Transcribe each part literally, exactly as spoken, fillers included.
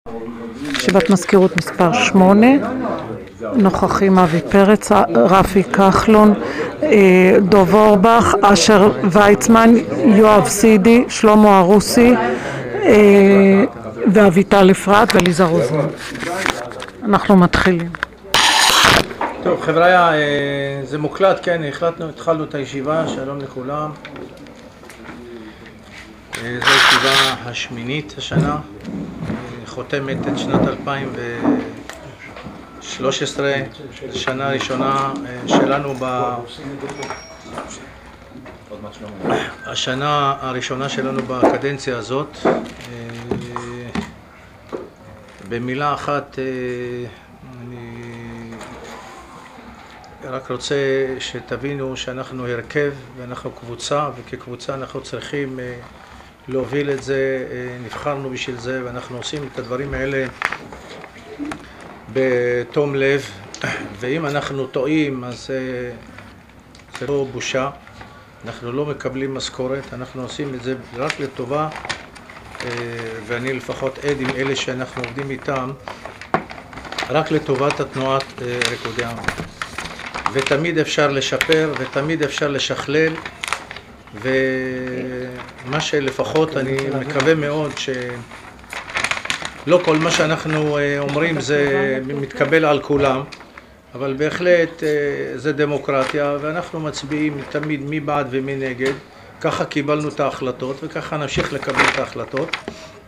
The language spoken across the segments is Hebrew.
ישיבת מזכירות מספר שמונה, נוכחים אבי פרץ, רפי כחלון, דוב אורבך, אשר ויצמן, יואב סידי, שלמה ארוסי ואביטל אפרת וליזה רוזן. אנחנו מתחילים. טוב חבר'ה, זה מוקלט, כן, החלטנו, התחלנו את הישיבה, שלום לכולם. זו הישיבה השמינית השנה, חותמת את שנת אלפיים ושלוש עשרה, שנה ראשונה שלנו ב... השנה הראשונה שלנו בקדנציה הזאת. במילה אחת, אני רק רוצה שתבינו שאנחנו הרכב ואנחנו קבוצה, וכקבוצה אנחנו צריכים להוביל את זה, נבחרנו בשביל זה, ואנחנו עושים את הדברים האלה בתום לב, ואם אנחנו טועים אז זה לא בושה, אנחנו לא מקבלים משכורת, אנחנו עושים את זה רק לטובה, ואני לפחות עד עם אלה שאנחנו עובדים איתם, רק לטובת התנועת ריקודי עם. ותמיד אפשר לשפר ותמיד אפשר לשכלל, ומה שלפחות אני מקווה מאוד שלא כל מה שאנחנו אומרים זה מתקבל על כולם, אבל בהחלט זה דמוקרטיה ואנחנו מצביעים תמיד מי בעד ומי נגד, ככה קיבלנו את ההחלטות וככה נמשיך לקבל את ההחלטות,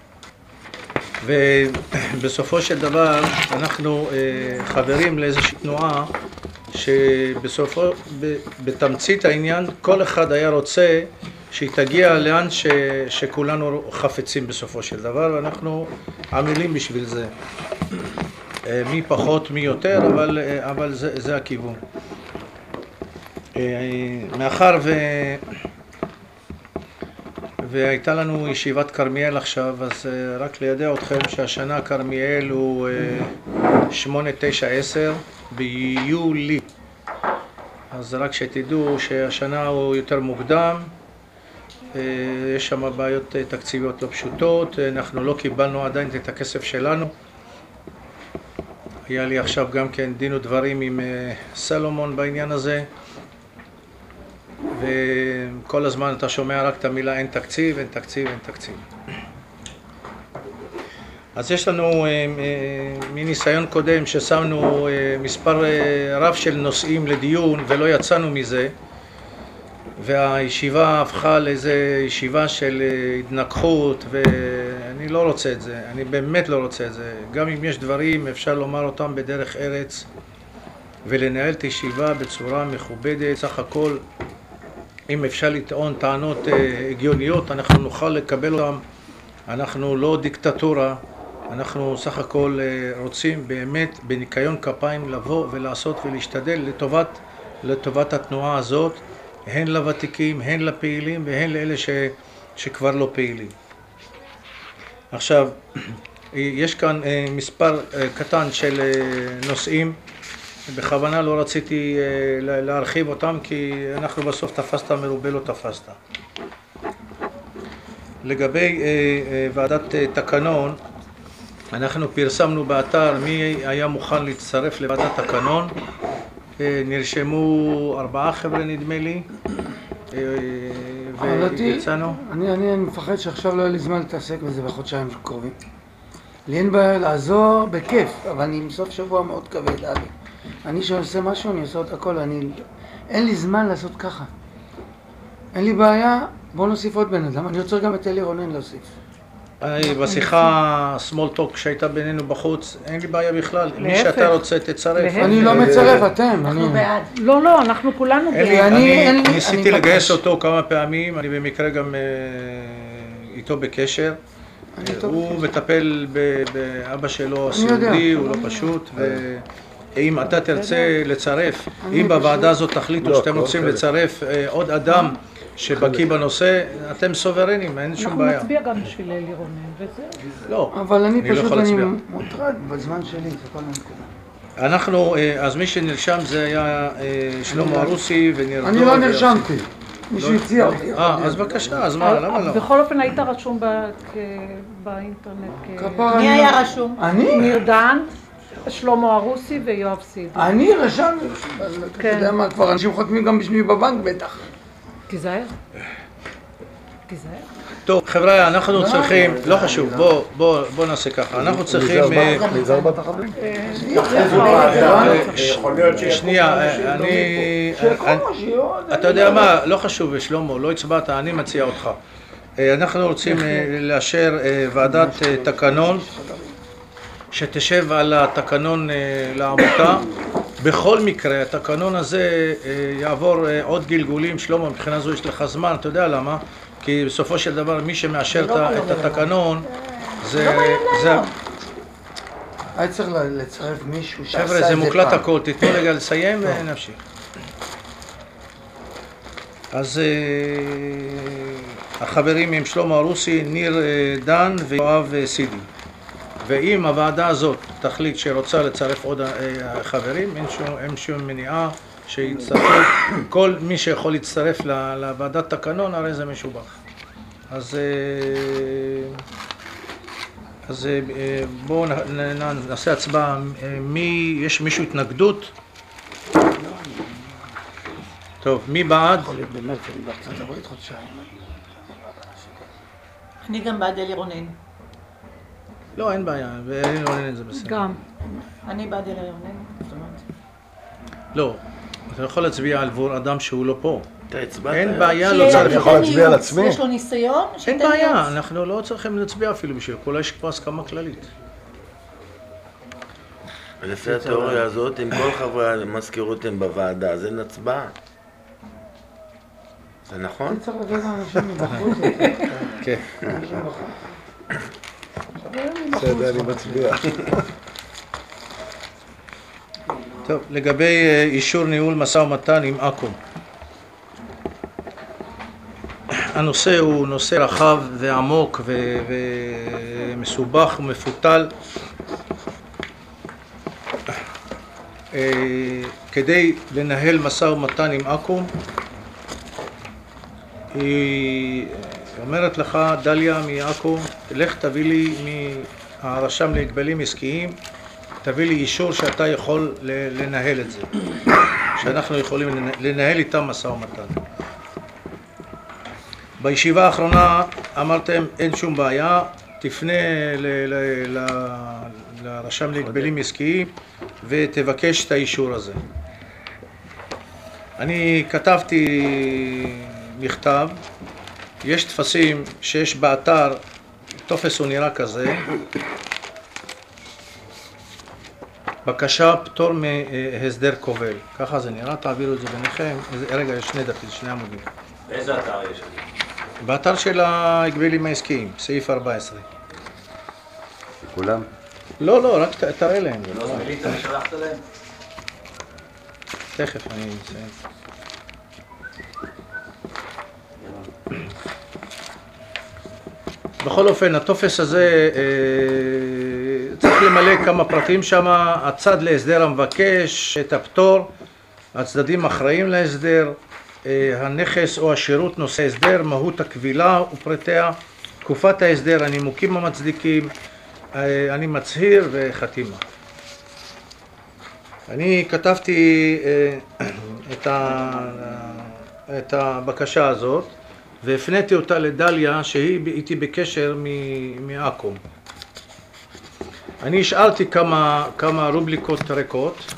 ובסופו של דבר אנחנו חברים לאיזושהי תנועה שבסופו, בתמצית העניין, כל אחד היה רוצה שהיא תגיע לאן ש, שכולנו חפצים בסופו של דבר, ואנחנו עמלים בשביל זה. מי פחות, מי יותר, אבל, אבל זה, זה הכיוון. מאחר ו... והייתה לנו ישיבת כרמיאל עכשיו, אז רק לידע אתכם שהשנה כרמיאל הוא שמונה, תשע, עשר ביולי. אז רק שתדעו שהשנה הוא יותר מוקדם, יש שם בעיות תקציביות לא פשוטות, אנחנו לא קיבלנו עדיין את הכסף שלנו. היה לי עכשיו גם כן דין ודברים עם סלומון בעניין הזה, וכל הזמן אתה שומע רק את המילה אין תקציב, אין תקציב, אין תקציב. אז יש לנו מניסיון קודם ששמנו מספר רב של נושאים לדיון ולא יצאנו מזה, והישיבה הפכה לאיזה ישיבה של התנגחות, ואני לא רוצה את זה, אני באמת לא רוצה את זה. גם אם יש דברים אפשר לומר אותם בדרך ארץ ולנהל את הישיבה בצורה מכובדת. סך הכל אם אפשר לטעון טענות הגיוניות אנחנו נוכל לקבל אותם, אנחנו לא דיקטטורה, אנחנו סך הכל רוצים באמת בניקיון כפיים לבוא ולעשות ולהשתדל לטובת, לטובת התנועה הזאת, הן לוותיקים, הן לפעילים והן לאלה ש, שכבר לא פעילים. עכשיו, יש כאן מספר קטן של נושאים, בכוונה לא רציתי להרחיב אותם כי אנחנו בסוף תפסת מרובה לא תפסת. לגבי ועדת תקנון, אנחנו פרסמנו באתר מי היה מוכן להצטרף לוועדת תקנון, נרשמו ארבעה חבר'ה נדמה לי, ויצאנו. אני, אני מפחד שעכשיו לא יהיה לי זמן להתעסק בזה בחודשיים קרובים. לי אין בעיה לעזור בכיף, אבל אני מסוף שבוע מאוד כבד, אבי. אני שעושה משהו, אני עושה את הכל, אני... אין לי זמן לעשות ככה. אין לי בעיה, בוא נוסיף עוד בן אדם, אני רוצה גם את אלי רונן להוסיף. אני בשיחה small talk שהייתה בינינו בחוץ, אין לי בעיה בכלל, מי שאתה רוצה תצרף. אני לא מצרף, אתם. אנחנו בעד. לא, לא, אנחנו כולנו בעד. אני ניסיתי לגייס אותו כמה פעמים, אני במקרה גם איתו בקשר. הוא מטפל באבא שלו הסיעודי, הוא לא פשוט, ואם אתה תרצה לצרף, אם בוועדה הזאת תחליטו שאתם רוצים לצרף עוד אדם שבקיא בנושא, אתם סוברנים, אין שום בעיה. אנחנו נצביע גם בשביל אלי רונן, וזהו. לא, אבל אני פשוט, אני מוטרד בזמן שלי, זה כל הנקודה. אנחנו, אז מי שנרשם זה היה שלמה ארוסי ונרדור. אני לא נרשמתי. מישהו הציע אותי. אה, אז בבקשה, אז מה, למה לא? בכל אופן היית רשום באינטרנט כ... מי היה רשום? אני? ניר דן, שלמה ארוסי ויואב סידי. אני רשמתי. אתה יודע מה, כבר אנשים חותמים גם בשבילי בבנק בטח. תיזהר. תיזהר. טוב, חבר'ה, אנחנו צריכים, לא חשוב, בואו נעשה ככה, אנחנו צריכים... נזהר בת החברים? שנייה, אני... אתה יודע מה, לא חשוב, שלמה, לא הצבעת, אני מציע אותך. אנחנו רוצים לאשר ועדת תקנון שתשב על התקנון לעמותה. בכל מקרה, התקנון הזה יעבור עוד גלגולים. שלמה, מבחינה זו יש לך זמן, אתה יודע למה? כי בסופו של דבר מי שמאשר את התקנון זה... היה צריך לצרף מישהו שעשה את זה פעם. חבר'ה, זה מוקלט הכל, תתנו רגע לסיים ונמשיך. אז החברים הם שלמה ארוסי, ניר דן ויואב סידי. ואם הוועדה הזאת תחליט שרוצה לצרף עוד חברים, אין שום, אין שום מניעה שיצטרפו. כל מי שיכול להצטרף לוועדת תקנון, הרי זה משובח. אז, אז בואו נעשה הצבעה. מי, יש מישהו התנגדות? טוב, מי בעד? אני גם בעד אלי רונן. לא, אין בעיה, ואלי רונן זה בסדר. גם. אני בעד אלי רונן. לא, אתה יכול להצביע עבור אדם שהוא לא פה. אתה הצבעת. אין בעיה, לא צריך... אני יכול להצביע על עצמי? יש לו ניסיון? אין בעיה, אנחנו לא צריכים להצביע אפילו בשביל, כולה יש פה הסכמה כללית. לפי התיאוריה הזאת, אם כל חברי המזכירות הם בוועדה, אז אין הצבעה. זה נכון? צריך לתת לאנשים מבחוץ. כן. בסדר, אני מצביע. טוב, לגבי אישור ניהול משא ומתן עם אקו"ם. הנושא הוא נושא רחב ועמוק ומסובך ומפותל. כדי לנהל משא ומתן עם אקו"ם, היא אומרת לך, דליה מאקו"ם, לך תביא לי מהרשם להגבלים עסקיים, תביא לי אישור שאתה יכול לנהל את זה, שאנחנו יכולים לנהל איתם משא ומתן. בישיבה האחרונה אמרתם, אין שום בעיה, תפנה לרשם להגבלים עסקיים ותבקש את האישור הזה. אני כתבתי מכתב, יש תפסים שיש באתר, טופס הוא נראה כזה, בקשה פטור מהסדר כובל, ככה זה נראה, תעבירו את זה ביניכם. רגע, יש שני דפים, שני עמודים. באיזה אתר יש? באתר של ההגבלים העסקיים, סעיף ארבע עשרה. כולם? לא, לא, רק תראה להם. לא זמילית, אני שלחת להם? תכף אני אסיים. בכל אופן, הטופס הזה צריך למלא כמה פרטים שם, הצד להסדר המבקש, את הפטור, הצדדים אחראים להסדר, הנכס או השירות נושא הסדר, מהות הקבילה ופרטיה, תקופת ההסדר, הנימוקים המצדיקים, אני מצהיר וחתימה. אני כתבתי את, ה... את הבקשה הזאת והפניתי אותה לדליה שהיא איתי בקשר מאקו"ם. אני השארתי כמה, כמה רובליקות ריקות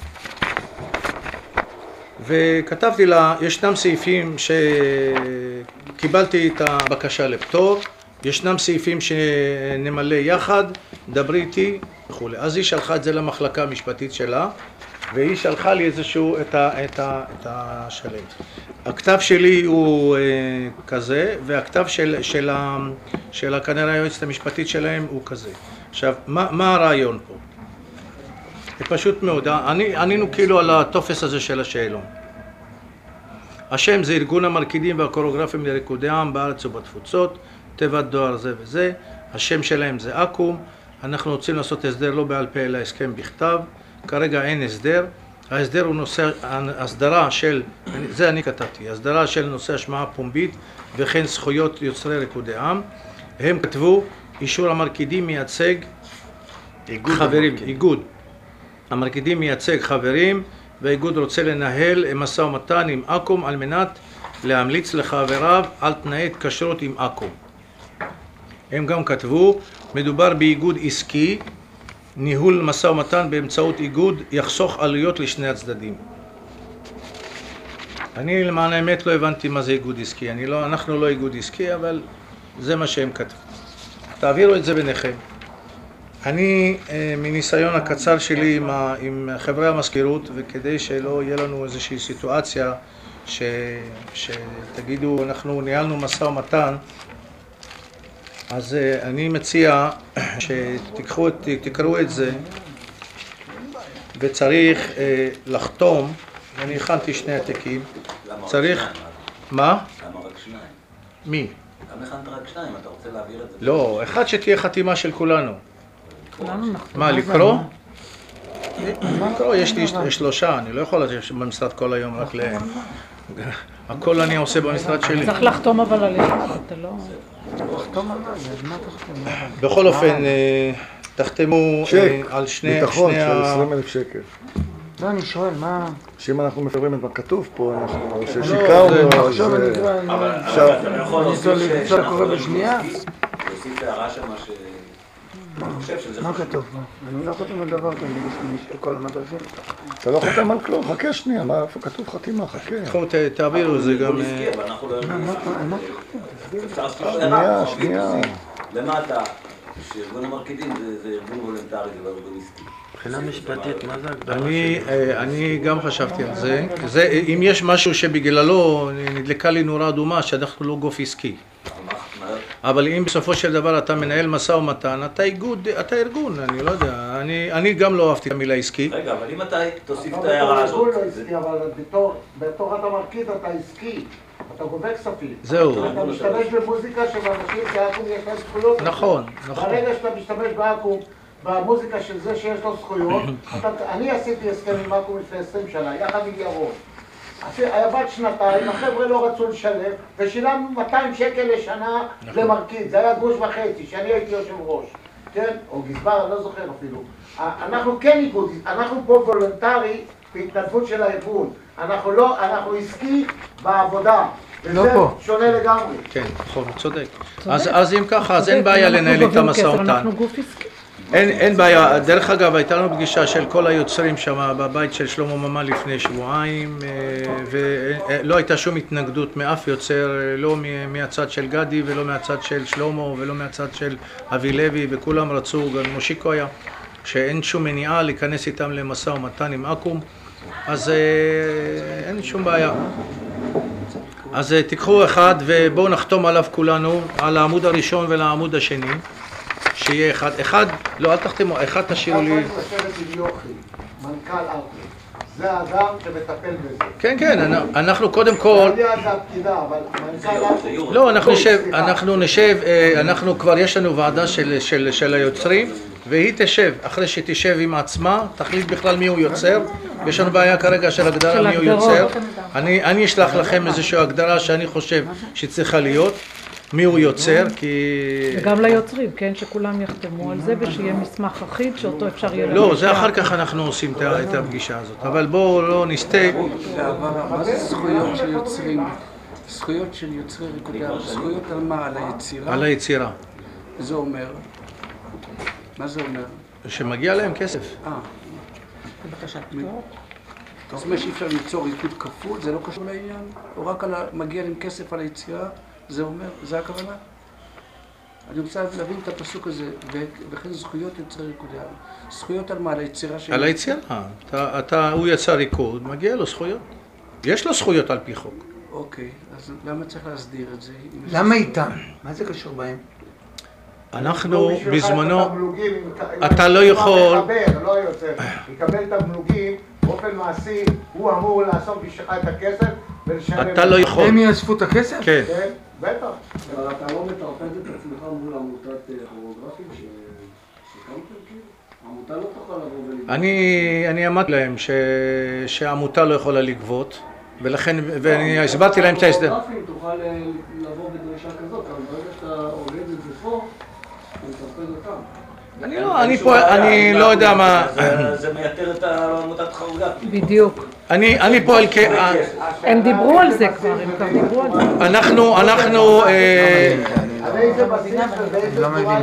וכתבתי לה, ישנם סעיפים שקיבלתי את הבקשה לפטור, ישנם סעיפים שנמלא יחד, דברי איתי וכו'. אז היא שלחה את זה למחלקה המשפטית שלה והיא שלחה לי איזשהו את, ה, את, ה, את השלט. הכתב שלי הוא אה, כזה, והכתב של, של, ה, של כנראה היועצת המשפטית שלהם הוא כזה. עכשיו, מה, מה הרעיון פה? זה פשוט מאוד, אני, ענינו כאילו על הטופס הזה של השאלון. השם זה ארגון המרקידים והקוריאוגרפים לריקודי עם בארץ ובתפוצות, תיבת דואר זה וזה, השם שלהם זה אקו"ם, אנחנו רוצים לעשות הסדר לא בעל פה אלא הסכם בכתב, כרגע אין הסדר, ההסדר הוא נושא, הסדרה של, זה אני כתבתי, הסדרה של נושא השמעה פומבית וכן זכויות יוצרי ריקודי עם. הם כתבו, אישור המרקידים מייצג איגוד חברים, המרקידים. איגוד. המרקידים מייצג חברים, והאיגוד רוצה לנהל משא ומתן עם אקו"ם על מנת להמליץ לחבריו על תנאי התקשרות עם אקו"ם. הם גם כתבו, מדובר באיגוד עסקי, ניהול משא ומתן באמצעות איגוד יחסוך עלויות לשני הצדדים. אני למען האמת לא הבנתי מה זה איגוד עסקי, אני לא, אנחנו לא איגוד עסקי, אבל זה מה שהם כתבו. תעבירו את זה ביניכם. אני, מניסיון הקצר שלי עם, ה, עם חברי המזכירות, וכדי שלא יהיה לנו איזושהי סיטואציה ש, שתגידו, אנחנו ניהלנו משא ומתן, אז אני מציע שתיקחו, תקראו את זה, וצריך לחתום, אני הכנתי שני העתקים, צריך, מה? למה רק שניים? מי? למה הכנת רק שניים? אתה רוצה להעביר את זה? לא, אחד שתהיה חתימה של כולנו. כולנו נחתום. מה, לקרוא? לקרוא, יש לי שלושה, אני לא יכול לעשות במשרד כל היום רק ל... הכל אני עושה במשרד שלי. צריך לחתום אבל על אחד, אתה לא... תחתום על זה, אז מה תחתום? בכל אופן, אה, תחתמו צ'ק, אה, על שני... ביטחון שני של ה- עשרים אלף שקל. לא, אני שואל, מה... שאם אנחנו מפרים את מה כתוב פה, אנחנו זה- ששיקרנו, אז עכשיו אני אה, אקרא, אבל אני... אפשר- אתה יכול אני להוסיף רוצה שאנחנו לקרוא לא בשנייה? מסכים? להוסיף הערה שמה ש... אני חושב שזה מה חשוב. כתוב? אני לא חותם על דבר כזה, בשביל כל המדרכים. אתה לא חותם על כלום, חכה שנייה, מה, איפה כתוב חתימה, חכה. תחתמו, ת- תעבירו, זה גם... ארגון אה, עסקי, אבל אנחנו לא יודעים. על מה? אפשר לעשות שנייה, הערה. שנייה. למטה, שארגון המרקידים זה- זה ארגון וולונטרי, זה לא ארגון עסקי. מבחינה משפטית, מה זה הגדרה אני, של... אה, אני גם חשבתי על זה. זה, אם יש משהו שבגללו נדלקה לי נורה אדומה, שאנחנו לא גוף עסקי. מה- מה- אבל אם בסופו של דבר אתה מנהל משא ומתן, אתה איגוד, אתה ארגון, אני לא יודע. אני, אני גם לא אהבתי את המילה עסקי. רגע, אבל אם אתה תוסיף את אבל ההערה בתור הזאת, ארגון לא זה- עסקי, אבל בתור- בתור אתה מרקיד, אתה עסקי, אתה גובה כספים. זהו. אתה משתמש במוזיקה שבאנשים כאקום יש להם זכויות. נכון, נכון. ברגע שאתה משתמש באקום, במוזיקה של זה שיש לו זכויות, אתה- אני עשיתי הסכם עם אקום לפני עשרים שנה, יחד עם ירון. עבד שנתיים, החבר'ה לא רצו לשלם, ושילמנו מאתיים שקל לשנה למרקיד, זה היה גוש וחצי, שאני הייתי יושב ראש, כן? או גזבר, אני לא זוכר אפילו. אנחנו כן איגוד, אנחנו פה וולונטרי בהתנדבות של הארגון, אנחנו לא, אנחנו עסקי בעבודה, לא וזה פה. שונה לגמרי. כן, נכון, צודק. אז, אז אם ככה, אז אין בעיה לנהל איתם משא ומתן. אנחנו גוף עסקי. אין, אין בעיה. דרך אגב, הייתה לנו פגישה של כל היוצרים שם בבית של שלמה ממן לפני שבועיים, אה, ולא הייתה שום התנגדות מאף יוצר, לא מ- מהצד של גדי ולא מהצד של שלמה ולא מהצד של אבי לוי, וכולם רצו, גם מושיקו היה, שאין שום מניעה להיכנס איתם למשא ומתן עם אקו"ם, אז אה, אין שום בעיה. אז אה, תיקחו אחד ובואו נחתום עליו כולנו, על העמוד הראשון ולעמוד השני. שיהיה אחד, אחד, לא אל תחתמו, אחד תשאירו לי. אתה צריך לשבת עם יוכי, מנכ"ל אקום. זה האדם שמטפל בזה. כן, כן, אנ- אנחנו קודם כל, אני יודע, זה הפקידה, אבל מנכ"ל אקום. לא, אנחנו נשב, סליחה. אנחנו נשב, אה, אנחנו כבר, יש לנו ועדה של, של, של היוצרים, והיא תשב, אחרי שתשב עם עצמה, תחליט בכלל מי הוא יוצר, יש לנו בעיה כרגע של הגדרה של מי הוא הגדרות. יוצר, אני, אני אשלח לכם איזושהי הגדרה שאני חושב שצריכה להיות, מי הוא יוצר, כי... וגם ליוצרים, כן, שכולם יחתמו על זה ושיהיה מסמך אחיד שאותו אפשר יהיה... לא, זה אחר כך אנחנו עושים את ה- את הפגישה הזאת, אבל בואו לא נסטה. בעבר, מה זה זכויות של יוצרים? זכויות של יוצרי ריקודי עם, זכויות על מה? על היצירה? על היצירה, זה אומר? מה זה אומר? שמגיע להם כסף. אה. זאת אומרת שאי אפשר ליצור ריקוד כפול, זה לא קשור לעניין? או רק על ה- מגיע להם כסף על היצירה? זה אומר, זה הכוונה? אני רוצה להבין את הפסוק הזה, ו- וכן זכויות יוצרי ריקודי עם. זכויות על מה? על היצירה של... על היצירה, אתה, אתה, הוא יצא ריקוד, מגיע לו זכויות. יש לו זכויות על פי חוק. אוקיי, אז למה צריך להסדיר את זה? אם יש- למה איתם? מה זה קשור בהם? אנחנו בשבילך את בזמנו, התמלוגים, אם- אתה אם לא יכול- מחבר, לא יוצר, יקבל תמלוגים, באופן מעשי, הוא אמור לאסוף בשבילך את הכסף ולשלם. אתה לא יכול. הם יאספו את הכסף? כן. כן, בטח. אבל אתה לא מטרפד את עצמך מול עמותת כוריאוגרפים שהקמתם כאילו? עמותת אתה לא תוכל לבוא ולגבות. אני, אני אמרתי להם ש, שהעמותה לא יכולה לגבות, ולכן, ואני הסברתי להם את ההסדר. תוכל לבוא בדרישה כזאת, אבל ברגע שאתה עובד את זה פה, אתה מטרפד אותם. אני לא, אני פה, אני לא יודע מה... זה מייתר את עמותת חרוגה. בדיוק. אני, אני פועל כ... הם דיברו על זה כבר, הם כבר דיברו על זה. אנחנו, אנחנו... על איזה בסיס ובאיזה צורה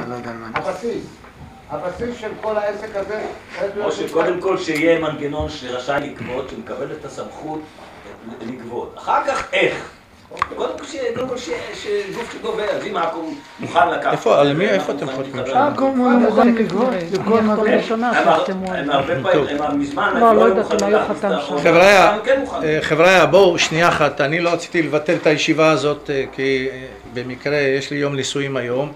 הבסיס. הבסיס של כל העסק הזה... או שקודם כל שיהיה מנגנון שרשאי לגבות, שמקבל את הסמכות לגבות. אחר כך איך? קודם כל שגוף שגובה, אז אם עכו"ם מוכן לקחת... איפה, על מי, איפה אתם חותמים? עכו"ם הוא מוכן לגבות. לכל מה ראשונה שחתמו על הם זה. הרבה פעמים, הם מזמן... לא, לא יודעת, הם היו חתם שם. חבר'ה, חבר'ה, בואו, שנייה אחת, אני לא רציתי לבטל את הישיבה הזאת, כי במקרה יש לי יום נישואים היום,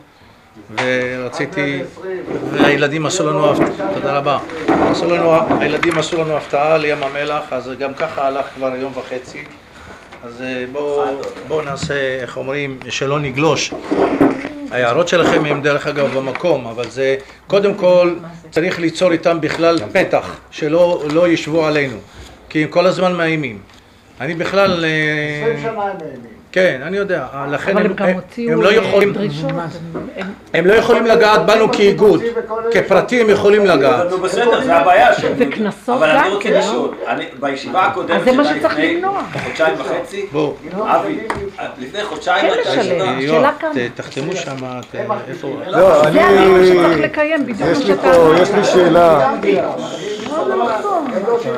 ורציתי, והילדים עשו לנו הפתעה, תודה רבה, עשו לנו, הילדים עשו לנו הפתעה לים המלח, אז גם ככה הלך כבר יום וחצי, אז בואו בוא נעשה, איך אומרים, שלא נגלוש. ההערות שלכם הם דרך אגב במקום, אבל זה קודם כל צריך ליצור איתם בכלל פתח, שלא לא ישבו עלינו, כי הם כל הזמן מאיימים. אני בכלל... עשרים שנה הם מאיימים. כן, אני יודע, לכן אבל הם, הם גם הוציאו הם לא יכולים, דרישות. הם לא יכולים לגעת בנו כאיגוד, כפרטי הם יכולים לגעת. נו בסדר, זה הבעיה שלי. וקנסות אבל אני גם רוצה כן, לשאול, אני- בישיבה הקודמת אז זה מה שלה שצריך לפני למנוע. חודשיים וחצי, בואו, אבי, לפני חודשיים כן הייתה לשלם. ישיבה. יואב, שאלה כמה. ת- תחתמו שם, ת- איפה? לא, אני... זה הדיון שצריך לקיים, בדיוק יש מה לי שאתה פה, אמרת. יש לי שאלה. לא, לא נכון.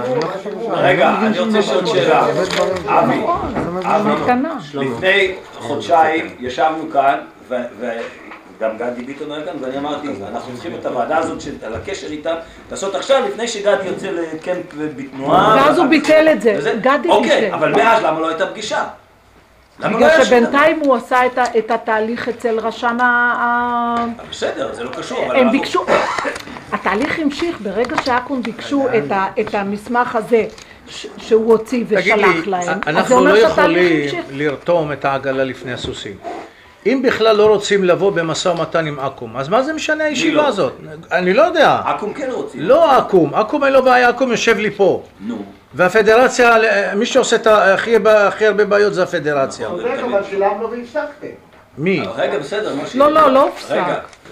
רגע, אני רוצה לשאול שאלה. אבי, אבי, מתנה. לפני חודשיים ישבנו כאן, ו- וגם גדי ביטון היה כאן, ואני אמרתי, אנחנו צריכים את הוועדה הזאת של- על הקשר איתם, לעשות עכשיו לפני שגדי יוצא לקמפ בתנועה. ואז הוא ביטל את זה, וזה- גדי אוקיי, ביטל. אבל מאז למה לא הייתה פגישה? למה לא בגלל היה שום דבר? שבינתיים הוא עשה את ה- את התהליך אצל רשם ה... בסדר, זה לא קשור, אבל הם אנחנו- ביקשו, התהליך המשיך ברגע שעכו"ם ביקשו את ה- את המסמך הזה ש- שהוא הוציא תגיד לי, ושלח להם, אז זה אנחנו אומר לא שהתהליך יכולים המשיך. לרתום את העגלה לפני הסוסים. אם בכלל לא רוצים לבוא במשא ומתן עם עכו"ם, אז מה זה משנה הישיבה לא? הזאת? אני לא יודע. עכו"ם כן רוצים. לא עכו"ם, עכו"ם אין לו בעיה, עכו"ם יושב לי פה. נו. והפדרציה, מי שעושה את הכי הכי הרבה בעיות זה הפדרציה. צודק, אבל שילמנו והפסקתם. מי? רגע, בסדר, מה לא, לא, לא הופסק. רגע.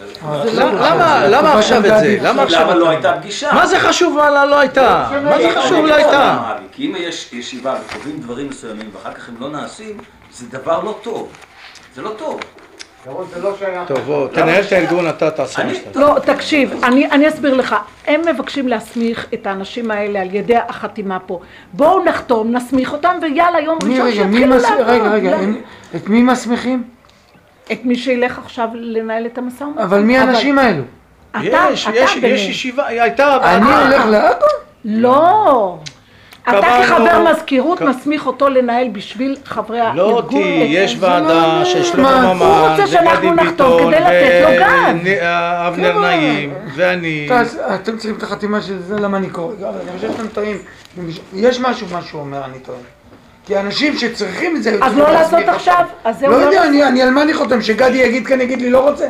למה למה עכשיו את זה? למה עכשיו? למה לא אתה- הייתה פגישה? מה זה חשוב מה לא הייתה? מה זה חשוב לא הייתה? כי אם יש ישיבה וקובעים דברים מסוימים ואחר כך הם לא נעשים, זה דבר לא טוב. זה לא טוב. ירון, זה לא שייך. טוב, בוא, תנהל את הארגון, אתה תעשה מה אני- שאתה. לא, תקשיב, אני, אני אסביר לך, הם מבקשים להסמיך את האנשים האלה על ידי החתימה פה. בואו נחתום, נסמיך אותם, ויאללה, יום מי ראשון רגע, מי שיתחילו מס... לעבוד. רגע, רגע, לא. הם- את מי מסמיכים? את מי שילך עכשיו לנהל את המשא ומתן. אבל מי האנשים האלו? אתה, יש, אתה יש, יש ביניהם. ישיבה, היא הייתה... אני אה, הולך לעכו? לא. אתה קבענו- כחבר מזכירות ק- מסמיך אותו לנהל בשביל חברי הארגון. לא אותי, את- יש ועדה של מה, שלמה הוא ממן, רוצה שאנחנו וגדי נחתום ביטון, כדי לתת לו גב. ואבנר כן. נעים, ואני... אז אתם צריכים את החתימה של זה, למה אני קורא? אבל אני חושב שאתם טועים. יש משהו, מה שהוא אומר, אני טועה. כי אנשים שצריכים את זה... אז צריכים לא להסמיך לעשות אותם. עכשיו, אז זהו. לא יודע, אני- אני על מה אני חותם? שגדי יגיד כאן, יגיד לי לא רוצה?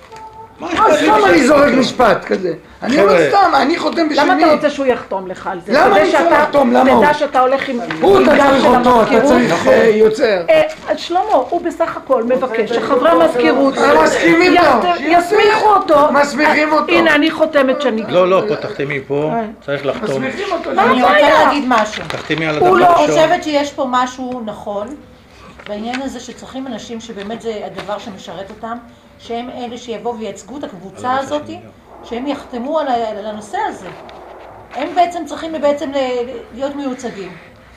אז סתם אני זורק משפט כזה. אני אומר חבר'ה. סתם, אני חותם בשביל למה מי? אתה רוצה שהוא יחתום לך על זה? למה כדי אני צריך שאתה- לחתום? למה הוא? תדע שאתה הולך עם... הוא, עם אתה גב צריך של אותו, אתה המזכירות. צריך אה, יוצר. אה, שלמה, הוא בסך הכל מבקש שחברי המזכירות הם מסכימים לו. יחת- יסמיכו אותו. מסמיכים אותו. הנה, אני חותמת שאני... לא, לא, פה תחתמי, פה צריך לחתום. מסמיכים אותו. מה אני רוצה הבעיה? להגיד משהו. תחתמי על הוא הדף לא אני הראשון. חושבת שיש פה משהו נכון בעניין הזה שצריכים אנשים שבאמת זה הדבר שמשרת אותם, שהם אלה שיבואו וייצגו את הקבוצה הזאת, שהם יחתמו על ה- על הנושא הזה. הם בעצם צריכים בעצם ל- להיות מיוצגים.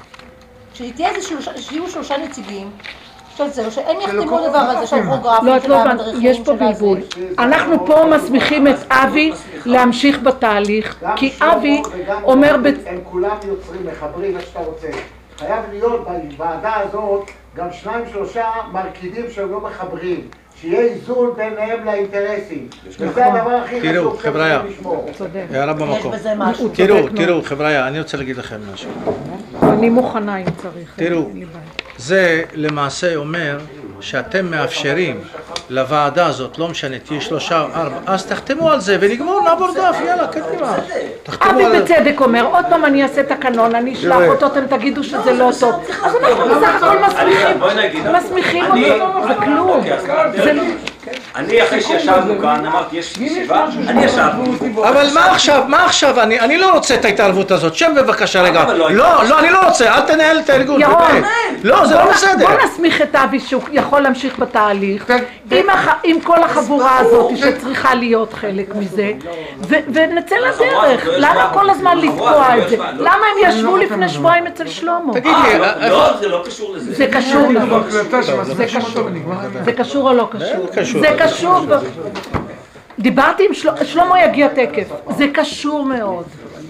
שתהיה איזה שלושה, שיהיו שלושה נציגים, של זהו, שהם יחתמו כל דבר הזה של הח"כים. הפרוגרפים, לא, את של לא הבנת, המדריכים, יש פה של הזה. בלבול. אנחנו פה מסמיכים את אבי להמשיך בתהליך, גם כי שלמה אבי וגם אומר... גדי, ב- הם כולם יוצרים, מחברים איך שאתה רוצה. חייב להיות בוועדה הזאת גם שניים שלושה מרכיבים שהם לא מחברים. שיהיה איזון ביניהם לאינטרסים. וזה הדבר הכי תראו, חשוב חבריה. שצריכים לשמור. צודק. הערה יש במקום. בזה משהו. הוא תראו, צודק מאוד. תראו, חבריה, אני רוצה להגיד לכם משהו. אני מוכנה אם צריך. תראו, אין לי בעיה. זה למעשה אומר שאתם מאפשרים לוועדה הזאת, לא משנה, תהיה שלושה, ארבע, אז תחתמו על זה ונגמור, נעבור דף, יאללה, קדימה. אבי בצדק אומר, עוד פעם אני אעשה תקנון, אני אשלח אותו, אתם תגידו שזה לא טוב. אז אנחנו בסך הכל מסמיכים, מסמיכים אותו, זה כלום. אני אחרי שישבנו כאן, אמרתי, יש ישיבה, אני ישבנו. אבל מה עכשיו, מה עכשיו, אני לא רוצה את ההתערבות הזאת, שם בבקשה רגע. לא, לא, אני לא רוצה, אל תנהל את הארגון. ירון, לא, זה לא בסדר. בוא נסמיך את אבי שהוא יכול להמשיך בתהליך, עם כל החבורה הזאת שצריכה להיות חלק מזה, ונצא לדרך. למה כל הזמן לתקוע את זה? למה הם ישבו לפני שבועיים אצל שלמה? תגיד לי, לא, זה לא קשור לזה. זה קשור, זה קשור. זה קשור או לא קשור? זה קשור. דיברתי עם שלמה יגיע תקף. זה קשור מאוד.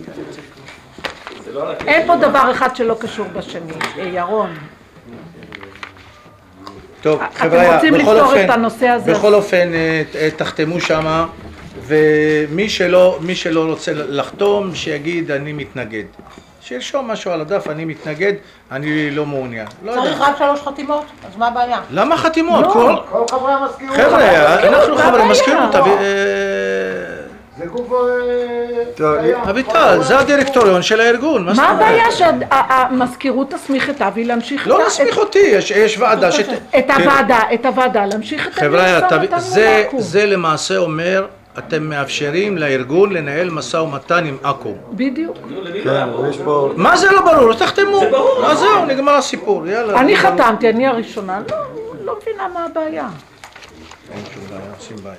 אין פה דבר אחד שלא קשור בשני. ירון. טוב, אתם רוצים לפתור את הנושא הזה? בכל אופן, תחתמו שמה, ומי שלא, מי שלא רוצה לחתום, שיגיד אני מתנגד. שירשום משהו על הדף, אני מתנגד, אני לא מעוניין. צריך רק שלוש חתימות, אז מה הבעיה? למה חתימות? כל חברי המזכירות. חבר'ה, אנחנו חברי המזכירות. זה גוף... אביטל, זה הדירקטוריון של הארגון. מה הבעיה שהמזכירות תסמיך את אבי להמשיך... לא נסמיך אותי, יש ועדה ש... את הוועדה, את הוועדה להמשיך את חבר'ה, זה למעשה אומר... אתם מאפשרים לארגון לנהל משא ומתן עם עכו. בדיוק. מה זה לא ברור? תחתמו. אז זהו, נגמר הסיפור. אני חתמתי, אני הראשונה. לא מבינה מה הבעיה. אין שום בעיה, עושים בעיה.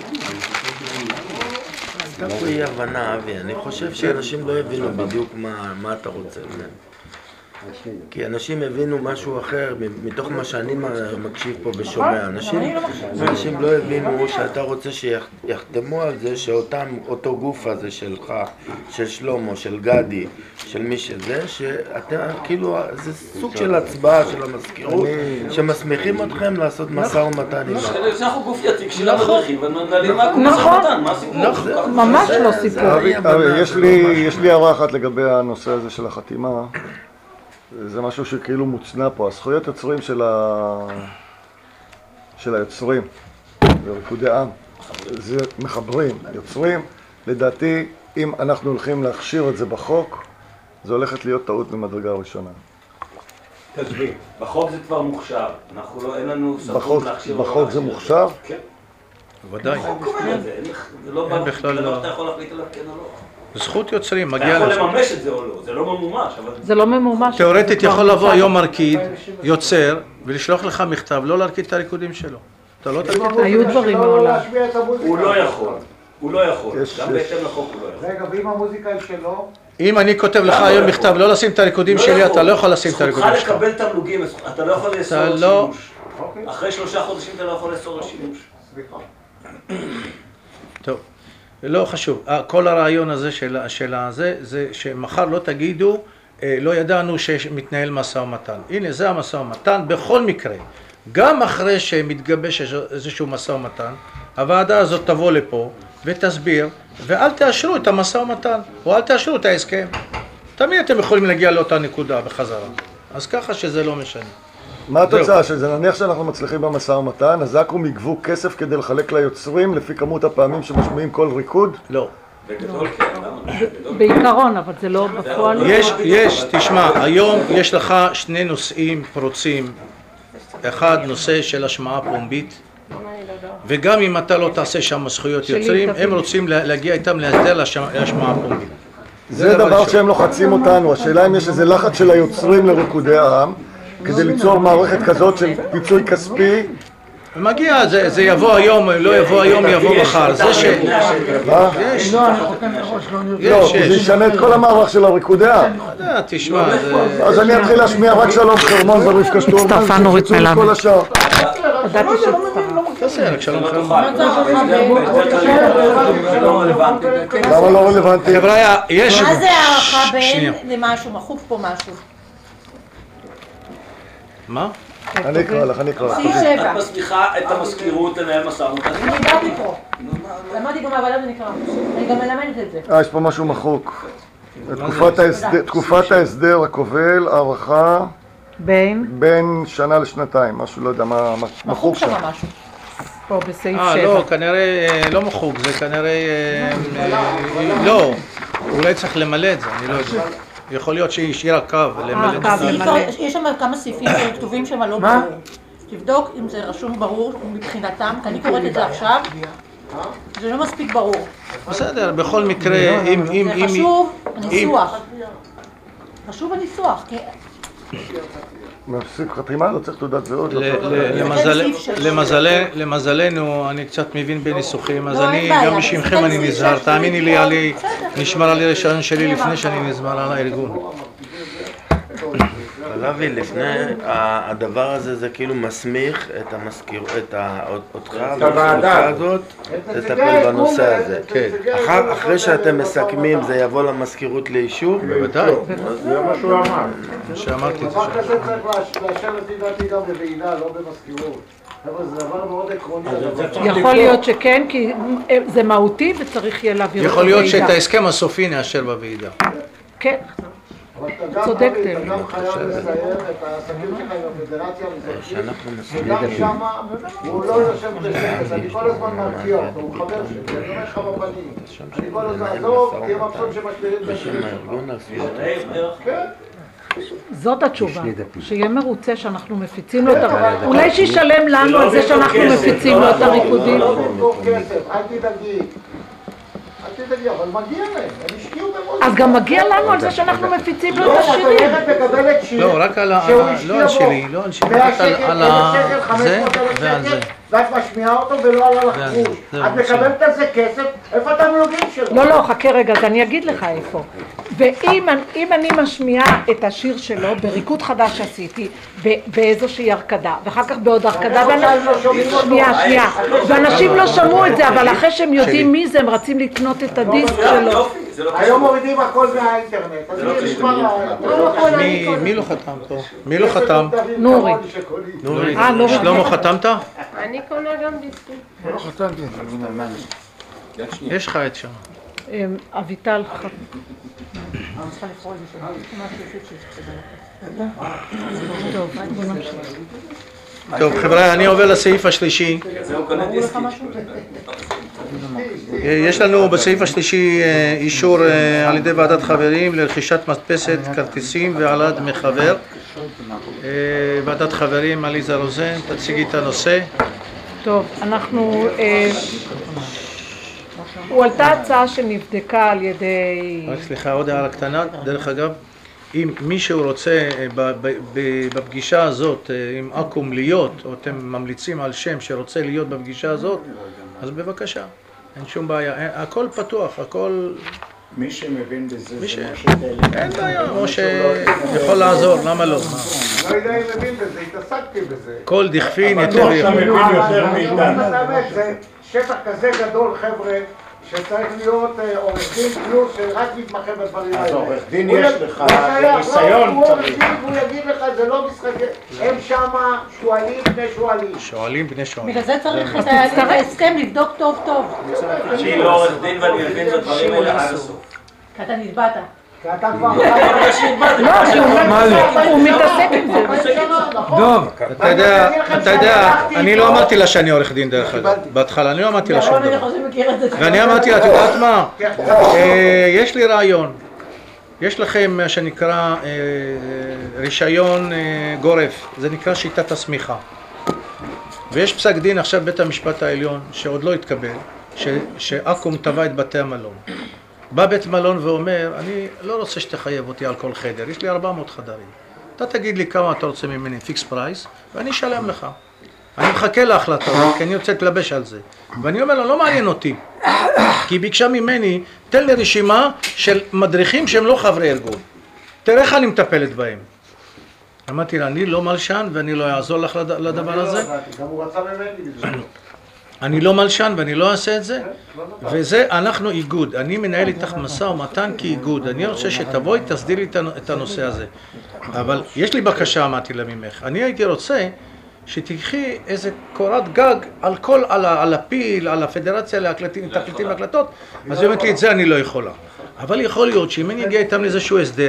הייתה פה אי הבנה, אבי. אני חושב שאנשים לא הבינו בדיוק מה אתה רוצה. כי אנשים הבינו משהו אחר מתוך מה שאני מקשיב פה ושומע. אנשים לא הבינו שאתה רוצה שיחתמו על זה שאותם, אותו גוף הזה שלך, של שלמה, של גדי, של מי שזה, שאתה כאילו, זה סוג של הצבעה של המזכירות, שמסמיכים אתכם לעשות משא ומתן עם זה. אנחנו גוף יציג של המדריכים ונעלים מהגוף משא ומתן, מה הסיפור? ממש לא סיפור. יש לי הערה אחת לגבי הנושא הזה של החתימה. זה משהו שכאילו מוצנע פה, הזכויות יוצרים של, ה... של היוצרים וריקודי עם, זה מחברים, יוצרים, לדעתי אם אנחנו הולכים להכשיר את זה בחוק, זה הולכת להיות טעות במדרגה הראשונה. תסביר, בחוק זה כבר מוכשר, אנחנו לא, אין לנו סמכות להכשיר. בחוק זה מוכשר? כן. ודאי. זה לא דבר שאתה יכול להחליט עליו כן או לא. זכות יוצרים, אתה מגיע... יכול לממש את זה או לא, זה לא ממומש, אבל... זה לא ממומש. תיאורטית יכול לבוא היום מרקיד, יוצר, ולשלוח לך מכתב, לא להרקיד את הריקודים שלו. אתה לא תרקיד את הריקודים. היו דברים מעולם. הוא לא יכול, הוא לא יכול, גם בהתאם לחוק הוא לא יכול. רגע, ואם המוזיקה היא שלו? אם אני כותב לך היום מכתב, לא לשים את הריקודים שלי, אתה לא יכול לשים את הריקודים שלך. זכותך לקבל תמלוגים, אתה לא יכול לאסור על שימוש. אחרי שלושה חודשים אתה לא יכול לאסור על שימוש. טוב. לא חשוב, כל הרעיון הזה של, של הזה, זה שמחר לא תגידו, לא ידענו שמתנהל משא ומתן. הנה, זה המשא ומתן, בכל מקרה. גם אחרי שמתגבש איזשהו משא ומתן, הוועדה הזאת תבוא לפה ותסביר, ואל תאשרו את המשא ומתן, או אל תאשרו את ההסכם. תמיד אתם יכולים להגיע לאותה נקודה בחזרה. אז ככה שזה לא משנה. מה התוצאה של זה? נניח שאנחנו מצליחים במשא ומתן, אז אקו"ם יגבו כסף כדי לחלק ליוצרים לפי כמות הפעמים שמשמיעים כל ריקוד? לא. בגדול כן, למה? בעיקרון, אבל זה לא בפועל. יש, יש, תשמע, היום יש לך שני נושאים פרוצים. אחד, נושא של השמעה פומבית, וגם אם אתה לא תעשה שם זכויות יוצרים, הם רוצים להגיע איתם להסדר להשמעה פומבית. זה דבר שהם לוחצים אותנו. השאלה אם יש איזה לחץ של היוצרים לריקודי העם, כדי ליצור מערכת כזאת של פיצוי כספי. מגיע, זה יבוא היום, לא יבוא היום, יבוא מחר. זה ש... מה? לא, זה ישנה את כל המערך של הריקודי העם. תשמע, אז אני אתחיל להשמיע רק שלום חרמון ורבקה שטורמן. הצטרפה נורית מלמד. כל השאר. ידעתי שהצטרפה. תעשה, רק שלום חרמון. למה לא רלוונטי? חבר'ה, יש... מה זה הערכה בין למשהו, מחוף פה משהו? מה? אני אקרא לך, אני אקרא לך. סעיף שבע. את מסמיכה את המזכירות לנהל משא ומתן. אני ידעתי פה. למדתי גם מהוועדה ונקרא. אני גם מלמדת את זה. אה, יש פה משהו מחוק. תקופת ההסדר הכובל, הערכה בין? בין שנה לשנתיים, משהו לא יודע מה מחוק שם. מחוק שם משהו. פה בסעיף אה, שבע. לא, כנראה לא מחוק, זה כנראה... לא, אולי צריך למלא את זה, אני לא יודע. יכול להיות שהיא השאירה קו, למלא את זה. יש שם כמה סעיפים שכתובים שם לא ברור. תבדוק אם זה רשום ברור מבחינתם, כי אני קוראת את זה עכשיו, זה לא מספיק ברור. בסדר, בכל מקרה, אם... זה חשוב הניסוח. חשוב הניסוח, כי... מפסיק חתימה, לא צריך תעודת זהות. למזלנו, אני קצת מבין בניסוחים, אז אני, גם בשמכם אני נזהר. תאמיני לי, נשמר על רישיון שלי לפני שאני נזמר על הארגון. רבי, לפני הדבר הזה זה כאילו מסמיך את המזכיר, את אותך והוועדה הזאת לטפל בנושא הזה. אחרי שאתם מסכמים זה יבוא למזכירות לאישור? בוודאי. זה מה שהוא אמר. שאמרתי את זה. דבר כזה צריך לאשר לפי דעתי גם בוועידה, לא במזכירות. אבל זה דבר מאוד עקרוני. יכול להיות שכן, כי זה מהותי וצריך יהיה להעביר אותו יכול בוועידה. להיות שאת ההסכם הסופי נאשר בוועידה. כן. צודקתם. אתה גם חייב לסיים את העסקים שלך עם הפדרציה המזרחית, וגם שמה הוא לא יושב בשקט, אני כל הזמן מרגיע אותו, הוא חבר שלי, אני אומר לך בפנים, אני כל הזמן, עזוב, תהיה מבסוט שמשאירים את השני שלך. זאת התשובה, שיהיה מרוצה שאנחנו מפיצים לו את הריקודים. אולי שישלם לנו על זה שאנחנו מפיצים לו את הריקודים. לא במקום כסף, אל תדאגי. אל תדאגי, אבל מגיע להם, הם השקיעו במוזיקה. אז גם מגיע לנו על זה שאנחנו מפיצים לו את לא, השירים. את הולכת מקבלת שיר, לא, רק על ה... לא על שלי, לא על שלי, רק על זה ועל זה. ואת משמיעה אותו ולא על הלחוש. את מקבלת על זה כסף, איפה התמלוגים שלו? לא, לא, חכה רגע, אז אני אגיד לך איפה. ואם אני משמיעה את השיר שלו בריקוד חדש שעשיתי, באיזושהי הרקדה, ואחר כך בעוד הרקדה, שנייה, שנייה, ואנשים לא שמעו את זה, אבל אחרי שהם יודעים מי זה, הם רצים לקנות את הדיסק שלו. היום מורידים הכל מהאינטרנט, אז מי נשמע... מי לא חתם פה? מי לא חתם? נורי. נורי, שלמה חתמת? אני קונה גם דיסקים. לא חתמתי, יש לך את שם. אביטל חתם. טוב חבר'ה, אני עובר לסעיף השלישי. יש לנו בסעיף השלישי אישור על ידי ועדת חברים לרכישת מדפסת כרטיסים והעלאת דמי חבר. ועדת חברים, עליזה רוזן, תציגי את הנושא. טוב, אנחנו... הועלתה הצעה שנבדקה על ידי... רק סליחה, עוד הערה קטנה, דרך אגב, אם מישהו רוצה בפגישה הזאת עם אקו"ם להיות, או אתם ממליצים על שם שרוצה להיות בפגישה הזאת, אז בבקשה, אין שום בעיה, הכל פתוח, הכל... מי שמבין בזה זה משה תלם. אין בעיה, משה יכול לעזור, למה לא? לא יודע אם מבין בזה, התעסקתי בזה. כל דכפין יותר... בטוח שאתה מבין יותר מאיתנו. זה שטח כזה גדול, חבר'ה, שצריך להיות עורך דין פלוס שרק מתמחה בדברים האלה. אז עורך דין יש לך ניסיון. הוא עורך דין והוא יגיד לך, זה לא משחק, הם שמה שואלים בני שואלים. שואלים בני שואלים. בגלל זה צריך את ההסכם לבדוק טוב טוב. שהיא לא עורך דין ואני מבין את הדברים האלה עד הסוף. כי אתה נתבעת. כי אתה כבר... לא, הוא מתעסק עם זה. דוב. אתה יודע, אני לא אמרתי לה שאני עורך דין דרך אגב. בהתחלה אני לא אמרתי לה שום דבר. ואני אמרתי לה, את יודעת מה? יש לי רעיון. יש לכם מה שנקרא רישיון גורף. זה נקרא שיטת הסמיכה. ויש פסק דין עכשיו בית המשפט העליון שעוד לא התקבל, שאקו"ם תבע את בתי המלון. בא בית מלון ואומר, אני לא רוצה שתחייב אותי על כל חדר, יש לי ארבע מאות חדרים. אתה תגיד לי כמה אתה רוצה ממני, פיקס פרייס, ואני אשלם לך. אני מחכה להחלטה, כי אני רוצה להתלבש על זה. ואני אומר לה, לא מעניין אותי, כי היא ביקשה ממני, תן לי רשימה של מדריכים שהם לא חברי ארגון. תראה איך אני מטפלת בהם. אמרתי לה, אני לא מלשן ואני לא אעזור לך לדבר הזה. גם הוא רצה ממני בזה. אני לא מלשן ואני לא אעשה את זה, וזה אנחנו איגוד, אני מנהל איתך משא ומתן כאיגוד, אני רוצה שתבואי תסדיר לי את הנושא הזה, אבל יש לי בקשה, אמרתי לה ממך, אני הייתי רוצה שתיקחי איזה קורת גג על כל, על, על הפיל, על הפדרציה להקלטים, תקליטים והקלטות, אז היא אומרת לי את זה אני לא יכולה, אבל יכול להיות שאם אני אגיע איתם לאיזשהו הסדר,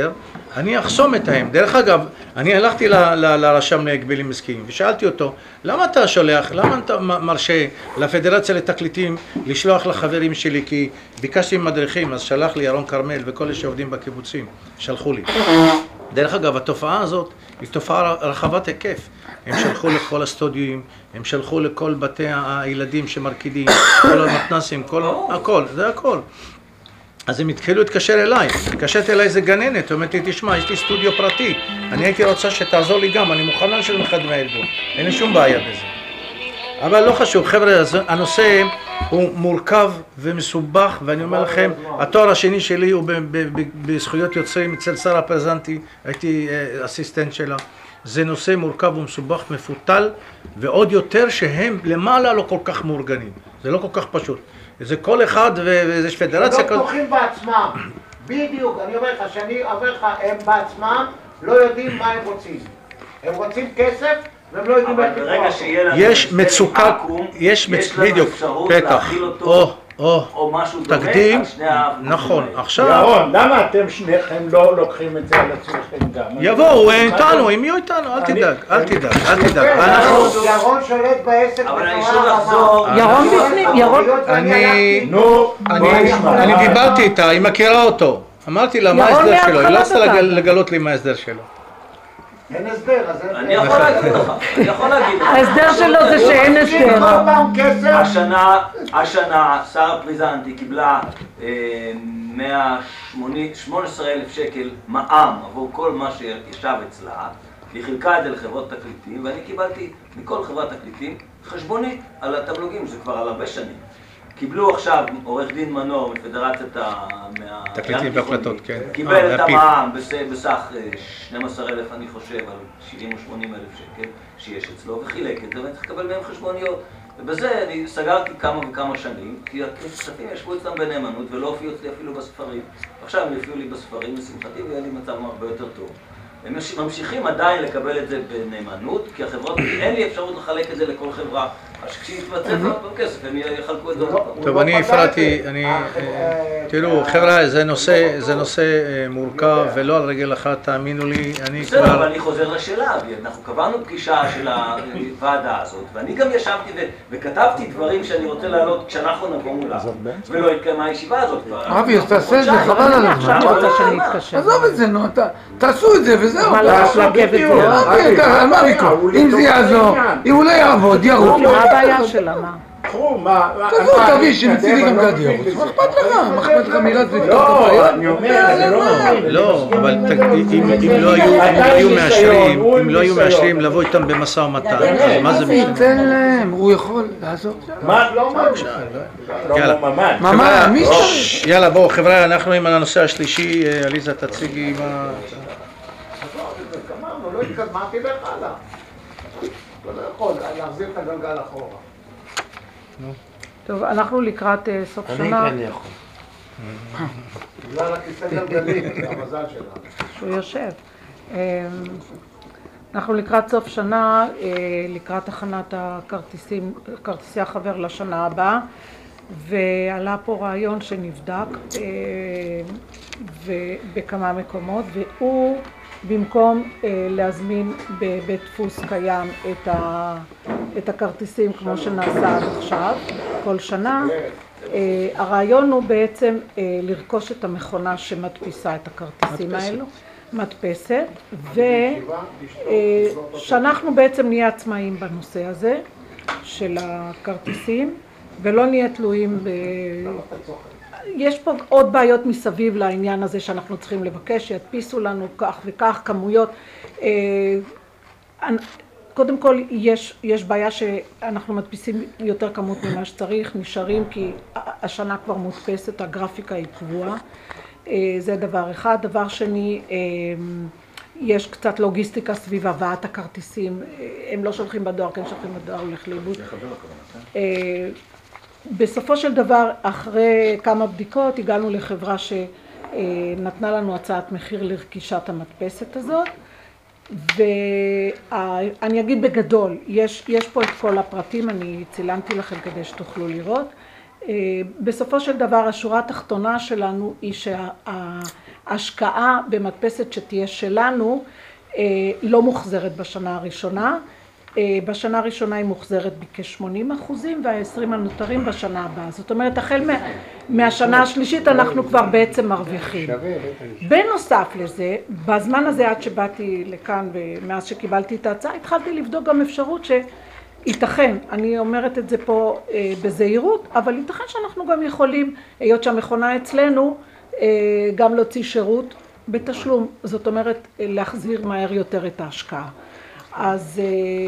אני אחסום את ההם. דרך אגב, אני הלכתי ל, ל, לרשם להגבלים עסקיים ושאלתי אותו, למה אתה שולח, למה אתה מרשה לפדרציה לתקליטים לשלוח לחברים שלי? כי ביקשתי מדריכים, אז שלח לי ירון כרמל וכל אלה שעובדים בקיבוצים, שלחו לי. דרך אגב, התופעה הזאת היא תופעה רחבת היקף. הם שלחו לכל הסטודיואים, הם שלחו לכל בתי הילדים שמרקידים, כל המתנסים, כל, הכל, זה הכל. אז הם התחילו להתקשר אליי, התקשרת אליי איזה גננת, אומרת לי, תשמע, יש לי סטודיו פרטי, אני הייתי רוצה שתעזור לי גם, אני מוכנה לשלם לך דמי הארגון, אין לי שום בעיה בזה. אבל לא חשוב, חבר'ה, הנושא הוא מורכב ומסובך, ואני אומר לכם, התואר השני שלי הוא בזכויות יוצרים אצל שרה פרזנטי, הייתי אסיסטנט שלה. זה נושא מורכב ומסובך, מפותל, ועוד יותר שהם למעלה לא כל כך מאורגנים, זה לא כל כך פשוט. זה כל אחד וזה פדרציה... הם לא פתוחים בעצמם, בדיוק, אני אומר לך, שאני אומר לך, הם בעצמם לא יודעים מה הם רוצים. הם רוצים כסף והם לא יודעים איך לקרוא. יש מצוקה, יש בדיוק, פתח, או, או, תקדים, נכון, עכשיו... ירון, למה אתם שניכם לא לוקחים את זה על עצמכם גם? יבואו איתנו, הם יהיו איתנו, אל תדאג, אל תדאג, אל תדאג. ירון שולט בעסק בצורה... ירון בפנים, ירון... אני דיברתי איתה, היא מכירה אותו. אמרתי לה מה ההסדר שלו, היא לא רצתה לגלות לי מה ההסדר שלו. אין הסדר, אז אין... אני יכול להגיד לך, אני יכול להגיד לך. ההסדר שלו זה שאין הסדר. השנה, השנה, שרה פרזנטי קיבלה מאה שמונה עשרה אלף שקל מע"מ עבור כל מה שישב אצלה. היא חילקה את זה לחברות תקליטים, ואני קיבלתי מכל חברת תקליטים חשבונית על התמלוגים, זה כבר על הרבה שנים. קיבלו עכשיו עורך דין מנור מפדרציית תקליטים והקלטות, כן. קיבל את המע"מ בסך שנים עשר אלף, אני חושב, על שבעים או שמונים אלף שקל שיש אצלו, וחילק את זה, ואני צריך לקבל מהם חשבוניות. ובזה אני סגרתי כמה וכמה שנים, כי הכספים ישבו אצלם בנאמנות ולא הופיעו אצלי אפילו בספרים. עכשיו הם יופיעו לי בספרים, לשמחתי, והיה לי מצב הרבה יותר טוב. הם ממשיכים עדיין לקבל את זה בנאמנות, כי החברות, אין לי אפשרות לחלק את זה לכל חברה. אז כשיתמצא עוד כסף, הם יחלקו את זה. טוב, אני הפרעתי, אני... תראו, חבר'ה, זה נושא, זה נושא מורכב, ולא על רגל אחת, תאמינו לי, אני כבר... בסדר, אבל אני חוזר לשאלה, אנחנו קבענו פגישה של הוועדה הזאת, ואני גם ישבתי וכתבתי דברים שאני רוצה להעלות כשאנחנו נבוא מולה, ולא התקיימה הישיבה הזאת. אבי, אז תעשה את זה, חבל על הזמן. עזוב את זה, נו, תעשו את זה וזהו. אם זה יעזור, אם הוא לא יעבוד, ירוץ. מה הבעיה שלה, מה? קחו, מה... תבוא, תביא, שמצידי גם גד ירוץ. מה אכפת לך? מה אכפת לך מילה זה לפתור את לא, הבעיה? אני אומר, זה לא מבין. לא, אבל אם לא היו מאשרים, אם לא היו מאשרים לבוא איתם במשא ומתן, אז מה זה משנה? תן להם, הוא יכול לעזור. מה? לא ממש. לא ממש. ממש, מי ש... יאללה, בואו, חבר'ה, אנחנו עם הנושא השלישי, עליזה, תציגי מה... אמרנו, לא התקדמתי לחלה. לא יכול להחזיר את הגלגל אחורה. טוב, אנחנו לקראת סוף שנה. אני כן יכול. בגלל הכיסא גלגלים, זה המזל שלנו. שהוא יושב. אנחנו לקראת סוף שנה, לקראת הכנת הכרטיסים, כרטיסי החבר לשנה הבאה, ועלה פה רעיון שנבדק בכמה מקומות, והוא במקום להזמין בבית דפוס קיים את ה... את הכרטיסים כמו שנעשה עד עכשיו, כל שנה. הרעיון הוא בעצם לרכוש את המכונה שמדפיסה את הכרטיסים האלו, מדפסת, ושאנחנו בעצם נהיה עצמאים בנושא הזה של הכרטיסים, ולא נהיה תלויים ב... יש פה עוד בעיות מסביב לעניין הזה שאנחנו צריכים לבקש, שידפיסו לנו כך וכך כמויות. קודם כל, יש, יש בעיה שאנחנו מדפיסים יותר כמות ממה שצריך, נשארים כי השנה כבר מודפסת, הגרפיקה היא קבועה, זה דבר אחד. דבר שני, יש קצת לוגיסטיקה סביב הבאת הכרטיסים, הם לא שולחים בדואר, כן שולחים בדואר, הולך לאיבוד. בסופו של דבר, אחרי כמה בדיקות, הגענו לחברה שנתנה לנו הצעת מחיר לרכישת המדפסת הזאת, ואני אגיד בגדול, יש, יש פה את כל הפרטים, אני צילמתי לכם כדי שתוכלו לראות. בסופו של דבר השורה התחתונה שלנו היא שההשקעה במדפסת שתהיה שלנו לא מוחזרת בשנה הראשונה. בשנה הראשונה היא מוחזרת בכ-שמונים אחוזים וה-עשרים הנותרים בשנה הבאה. זאת אומרת, החל מהשנה השלישית אנחנו כבר בעצם מרוויחים. בנוסף לזה, בזמן הזה עד שבאתי לכאן ומאז שקיבלתי את ההצעה, התחלתי לבדוק גם אפשרות שייתכן, אני אומרת את זה פה בזהירות, אבל ייתכן שאנחנו גם יכולים, היות שהמכונה אצלנו, גם להוציא שירות בתשלום. זאת אומרת, להחזיר מהר יותר את ההשקעה. אז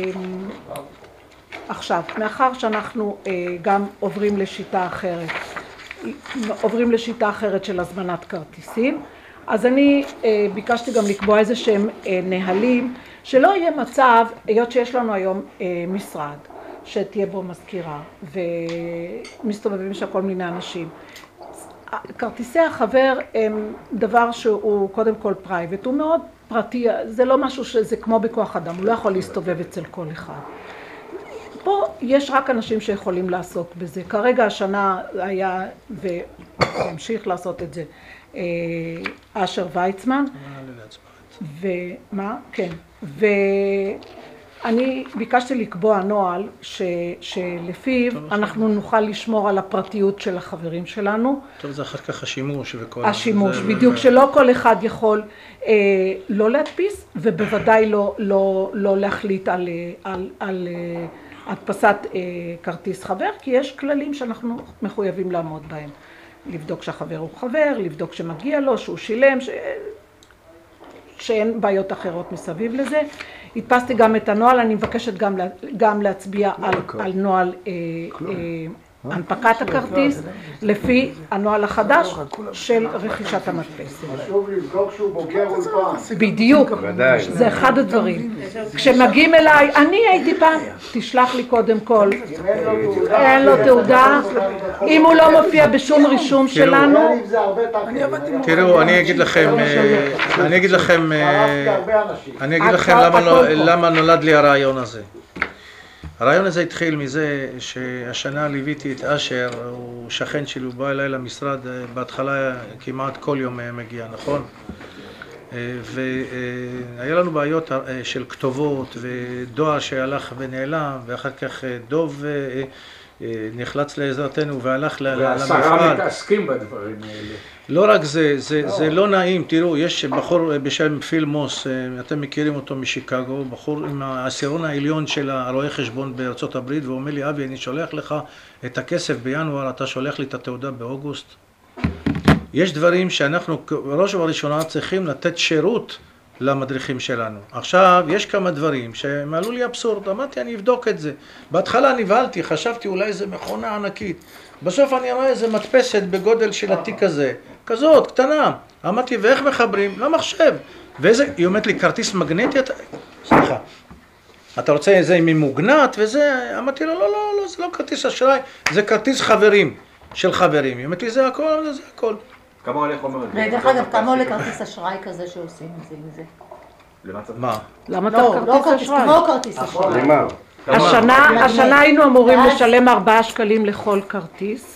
עכשיו, מאחר שאנחנו גם עוברים לשיטה אחרת, עוברים לשיטה אחרת של הזמנת כרטיסים, אז אני ביקשתי גם לקבוע איזה שהם נהלים, שלא יהיה מצב, היות שיש לנו היום משרד, שתהיה בו מזכירה, ומסתובבים שם כל מיני אנשים. כרטיסי החבר הם דבר שהוא קודם כל פרייבט, הוא מאוד פרטי, זה לא משהו שזה כמו בכוח אדם, הוא לא יכול להסתובב אצל כל אחד. פה יש רק אנשים שיכולים לעסוק בזה. כרגע השנה היה, והמשיך לעשות את זה, אשר ויצמן. ומה? כן. ואני ביקשתי לקבוע נוהל ש, שלפיו אנחנו נוכל לשמור על הפרטיות של החברים שלנו. טוב, זה אחר כך השימוש וכל... השימוש, בדיוק, שלא כל אחד יכול אה, לא להדפיס, ובוודאי לא, לא, לא להחליט על, על, על אה, הדפסת אה, כרטיס חבר, כי יש כללים שאנחנו מחויבים לעמוד בהם. לבדוק שהחבר הוא חבר, לבדוק שמגיע לו, שהוא שילם, ש... שאין בעיות אחרות מסביב לזה. הדפסתי גם את הנוהל, אני מבקשת גם, גם להצביע על, על נוהל אה, אה, הנפקת הכרטיס, לפי הנוהל החדש של רכישת המדפסת. חשוב לבדוק שהוא בוגר אולפן. בדיוק, זה אחד הדברים. כשמגיעים אליי, אני הייתי פעם, תשלח לי קודם כל, אין לו תעודה, אם הוא לא מופיע בשום רישום שלנו. תראו, אני אגיד לכם, אני אגיד לכם, אני אגיד לכם למה נולד לי הרעיון הזה. הרעיון הזה התחיל מזה שהשנה ליוויתי את אשר, הוא שכן שלי, הוא בא אליי למשרד, בהתחלה כמעט כל יום מגיע, נכון? והיה לנו בעיות של כתובות ודואר שהלך ונעלם, ואחר כך דוב נחלץ לעזרתנו והלך למשרד. והשרה מתעסקים בדברים האלה. לא רק זה, זה, זה לא נעים, תראו, יש בחור בשם פיל מוס, אתם מכירים אותו משיקגו, בחור עם העשירון העליון של הרואי חשבון בארצות הברית, והוא אומר לי, אבי, אני שולח לך את הכסף בינואר, אתה שולח לי את התעודה באוגוסט. יש דברים שאנחנו בראש ובראשונה צריכים לתת שירות למדריכים שלנו. עכשיו, יש כמה דברים שהם עלו לי אבסורד, אמרתי, אני אבדוק את זה. בהתחלה נבהלתי, חשבתי אולי זה מכונה ענקית. בסוף אני רואה איזה מדפסת בגודל של התיק הזה, כזאת, קטנה. אמרתי, ואיך מחברים? למחשב. ואיזה, היא אומרת לי, כרטיס מגנטי? סליחה. אתה רוצה איזה ממוגנט וזה? אמרתי לו, לא, לא, לא, זה לא כרטיס אשראי, זה כרטיס חברים, של חברים. היא אומרת לי, זה הכל, זה הכל. כמה עולה חומר? ודרך אגב, כמה עולה כרטיס אשראי כזה שעושים את זה עם זה? מה? למה אתה כרטיס אשראי? כמו כרטיס אשראי. השנה, השנה היינו אמורים לשלם ארבעה שקלים לכל כרטיס.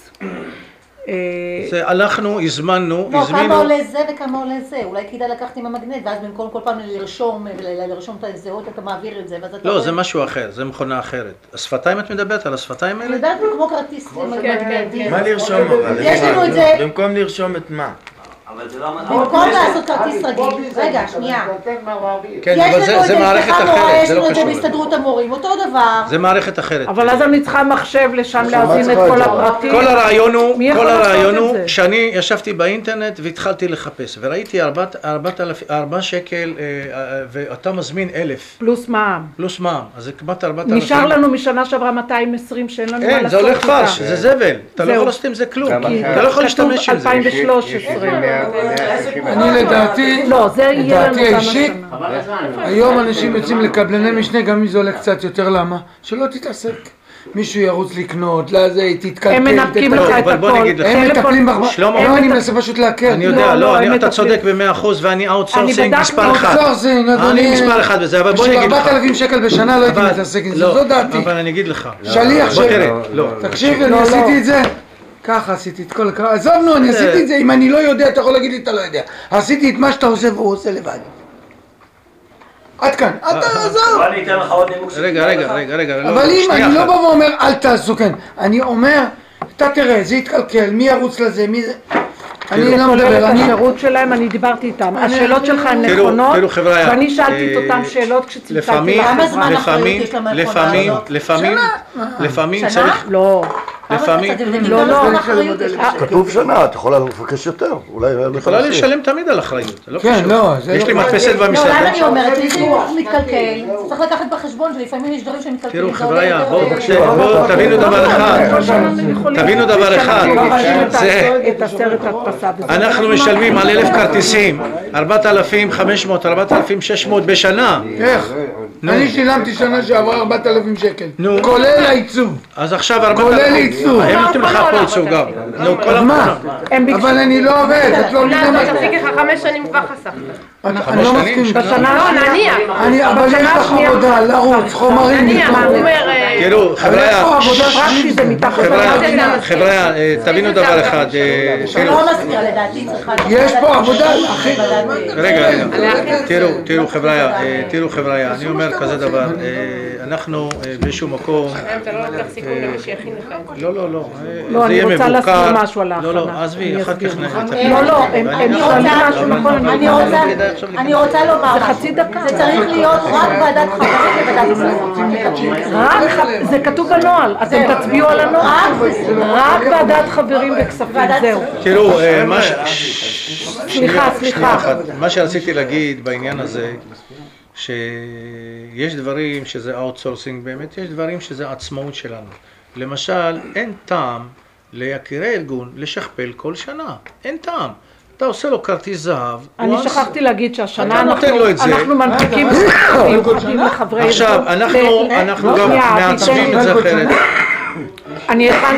זה הלכנו, הזמנו, לא, הזמינו. כמה עולה זה וכמה עולה זה, אולי כדאי לקחת עם המגנט, ואז במקום כל פעם לרשום, לרשום את הזהות, אתה מעביר את זה, ואז אתה... לא, זה משהו אחר, זה מכונה אחרת. השפתיים, את מדברת על השפתיים האלה? אני יודעת כמו כרטיס מגנטי. מה לרשום אבל? יש לנו את זה... במקום לרשום את מה? אבל זה לא... במקום לעשות כרטיס רגיל, רגע, שנייה. כן, אבל זה מערכת אחרת, זה לא יש לנו את זה קשור. בהסתדרות המורים, אותו דבר. זה מערכת אחרת. אבל אז אני צריכה מחשב לשם להזין את כל הפרטים. כל הרעיון הוא, מי יכול כל הרעיון לעשות את הוא זה? שאני ישבתי באינטרנט והתחלתי לחפש וראיתי ארבעה שקל ואתה מזמין אלף. פלוס מע"מ. פלוס מע"מ, אז זה כמעט ארבעת אלפים. נשאר לנו משנה שעברה מאתיים ועשרים שאין לנו מה אין, לעשות זה הולך איתה. פרש, זה זבל. אתה לא יכול לעשות עם זה כלום. אתה לא יכול להשתמש עם זה. אלפיים ושלוש עשרה. אני לדעתי, לא, זה יהיה לנו לדעתי כמה האישית, שנה. היום אנשים יוצאים לקבלני משנה, גם אם זה עולה קצת יותר, למה? שלא תתעסק. מישהו ירוץ לקנות, לזה, תתקלקל. הם מנפקים לך את אבל בוא הכל. נגיד לך. הם מטפלים בך, שלמה, לא, אני מנסה פשוט להקל. אני יודע, לא, לא, הם אני- אתה מטפלים. צודק במאה אחוז ואני אאוטסורסינג אני מספר אחד. אאוטסורסינג, אדוני. אני מספר אחד בזה, אבל בוא בשביל נגיד לך. ארבעת אלפים שקל בשנה לא הייתי אבל- מתעסק עם זה, לא, זו דעתי. אבל אני אגיד לך. שליח בוא של... תראה, לא. תקשיב, לא, אני לא. עשיתי את זה. ככה עשיתי את כל הקרב, עזבנו, אני עשיתי את זה, אם אני לא יודע, אתה יכול להגיד לי, אתה לא יודע. עשיתי את מה שאתה עושה והוא עושה לבד. עד כאן, אתה עזוב. בוא אני אתן לך עוד נימוק. רגע, רגע, רגע, רגע. אבל אם אני לא בא ואומר, אל תעשו, כן. אני אומר, אתה תראה, זה יתקלקל, מי ירוץ לזה, מי זה... אני לא מדבר, אני... השירות שלהם, אני דיברתי איתם. השאלות שלך הן נכונות, ואני שאלתי את אותן שאלות כשצלצלתי. כמה זמן אחריות יש למכונה הזאת? לפעמים, לפעמים צריך... לא. לפעמים... לא, לא. כתוב שנה, את יכולה לבקש יותר. אולי... יכולה לשלם תמיד על אחריות. כן, לא. יש לי מדפסת במשרד. לא, למה אני אומרת, אם הוא מתקלקל, צריך לקחת בחשבון שלפעמים יש דברים שמתקלקלים. תראו, חבר'ה, בואו תבינו דבר אחד. תבינו דבר אחד. אנחנו משלמים על אלף כרטיסים, ארבעת אלפים וחמש מאות, ארבעת אלפים ושש מאות בשנה. איך? אני שילמתי שנה שעברה ארבעת אלפים שקל, כולל העיצוב. אז עכשיו ארבעת כולל אלפים. עיצוב. הם נותנים לך פה עיצוב גם. אז מה? אבל אני לא עובד, את לא מבינה מה... תפסיק לך חמש שנים כבר חסכת. אני לא מסכים. בשנה לא, נניח. אבל יש לך עבודה, לרוץ, חומרים. נניח, הוא אומר... תראו, חבר'ה, חבר'ה, תבינו דבר אחד. לא מסתיר, לדעתי צריכה... יש פה עבודה, אחי. רגע, רגע. תראו, תראו, חבר'ה, תראו, חבר'ה, אני אומר כזה דבר. אנחנו באיזשהו מקום... אתה לא לוקח סיכון למי שיכין לך את זה. לא, לא, לא. לא, אני רוצה להסביר משהו על ההכנה. לא, לא, עזבי, אחר כך נתחיל. לא, לא, הם שואלים משהו נכון. אני רוצה לומר, זה חצי דקה. זה צריך להיות רק ועדת חברים וועדת כספים. זה כתוב בנוהל, אתם תצביעו על הנוהל. רק ועדת חברים וכספים, זהו. תראו, מה ש... סליחה, סליחה. מה שרציתי להגיד בעניין הזה, שיש דברים שזה אאוטסורסינג באמת, יש דברים שזה עצמאות שלנו. למשל, אין טעם ליקירי ארגון לשכפל כל שנה. אין טעם. אתה עושה לו כרטיס זהב. אני שכחתי להגיד שהשנה אנחנו מנפיקים מיוחדים לחברי ארגון. עכשיו, אנחנו גם מעצבים את זה אחרת. אני אכן...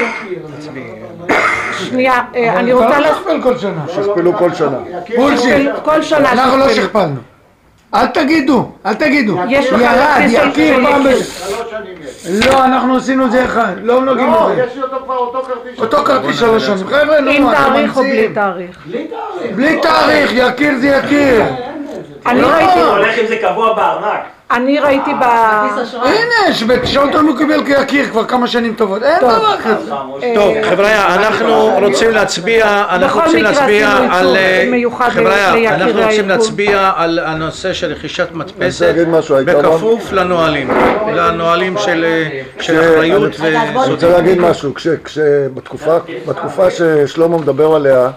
שנייה, אני רוצה להשכפל כל שנה. שכפלו כל שנה. בולשיט. כל שנה. אנחנו לא שכפלנו. אל תגידו, אל תגידו. ירד, יקיר פעם ב... לא, אנחנו עשינו את זה אחד. לא נוגעים בזה. יש לי אותו כבר אותו כרטיס. אותו כרטיס שלוש שנים. חבר'ה, נו, עם תאריך או בלי תאריך? בלי תאריך, יקיר זה יקיר. אני ראיתי... הולך עם זה קבוע בארנק. אני ראיתי ב... הנה, שבשעותון הוא קיבל כיקיר כבר כמה שנים טובות. אין דבר כזה. טוב, חבר'ה, אנחנו רוצים להצביע, אנחנו רוצים להצביע על... חבר'ה, אנחנו רוצים להצביע על הנושא של רכישת מדפסת בכפוף לנהלים. לנהלים של אחריות ו... אני רוצה להגיד משהו, בתקופה ששלמה מדבר עליה,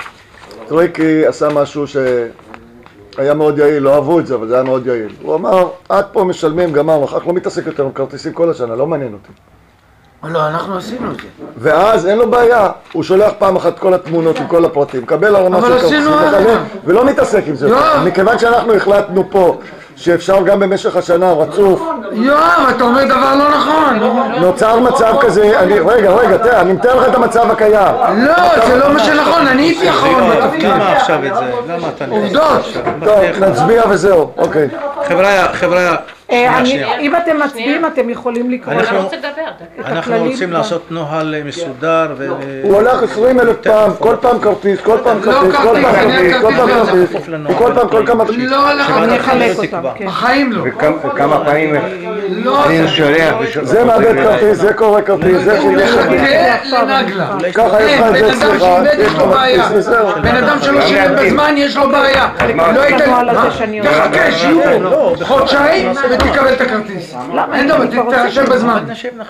טריקי עשה משהו ש... היה מאוד יעיל, לא אהבו את זה, אבל זה היה מאוד יעיל. הוא אמר, עד פה משלמים, גמר, אחר כך לא מתעסק יותר עם כרטיסים כל השנה, לא מעניין אותי. לא, אנחנו עשינו את זה. ואז אין לו בעיה, הוא שולח פעם אחת כל התמונות עם כל הפרטים, מקבל הרמה של כרטיסים, ולא מתעסק עם זה. מכיוון שאנחנו החלטנו פה שאפשר גם במשך השנה רצוף. יואב, אתה אומר דבר לא נכון. נוצר מצב כזה, רגע, רגע, תראה, אני מתאר לך את המצב הקיים. לא, זה לא מה שנכון, אני הייתי אחרון בתפקיד. למה עכשיו את זה? למה אתה... עובדות. טוב, נצביע וזהו, אוקיי. חבר'ה, חבר'ה, אם אתם מצביעים אתם יכולים לקרוא. אנחנו רוצים לעשות נוהל מסודר ו... הוא הולך עשרים אלף פעם, כל פעם כרטיס, כל פעם כרטיס, כל פעם כרטיס, כל פעם כרטיס, כל פעם כל כמה... לא הולך, אני אחלק אותם, בחיים לא. וכמה פעמים אני שולח... זה מאבד כרטיס, זה קורא כרטיס, זה חולש כרטיס. ככה יש לך את זה אצלך, יש לו בעיה. בן אדם שלא שילם בזמן יש לו בעיה. לא היית... תחכה, שיהיו חודשיים ותקבל את הכרטיס. אין דבר, תתרשם בזמן.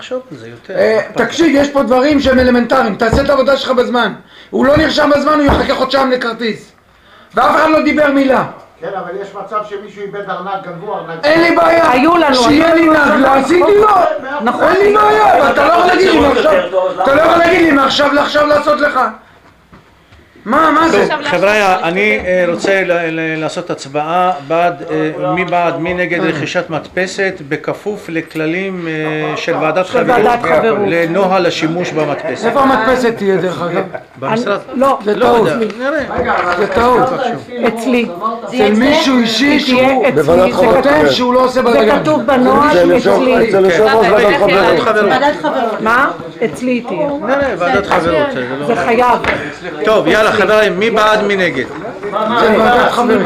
תקשיב, יש פה דברים שהם אלמנטריים, תעשה את העבודה שלך בזמן. הוא לא נרשם בזמן, הוא יחכה חודשיים לכרטיס. ואף אחד לא דיבר מילה. כן, אבל יש מצב שמישהו איבד ארנק, גנבו ארנק. אין לי בעיה. היו לנו. שיהיה לי נגלה, עשיתי לו. נכון, אין לי בעיה, אתה לא יכול להגיד לי מעכשיו. אתה לא יכול להגיד לי מעכשיו לעכשיו לעשות לך. מה, מה זה? חבר'ה, אני רוצה לעשות הצבעה בעד, מי בעד, מי נגד רכישת מדפסת בכפוף לכללים של ועדת חברות לנוהל השימוש במדפסת. איפה המדפסת תהיה דרך אגב? במשרד? לא, זה טעות. זה טעות. אצלי. זה מישהו אישי שהוא חותם שהוא לא עושה בלגן. זה כתוב בנוהל אצלי. אצל יושב ראש ועדת חברות. ועדת חברות. מה? אצלי היא תהיה. לא, לא, ועדת חברות. זה חייב. טוב, יאללה חברים, מי בעד מי נגד? זה ועדת חברים.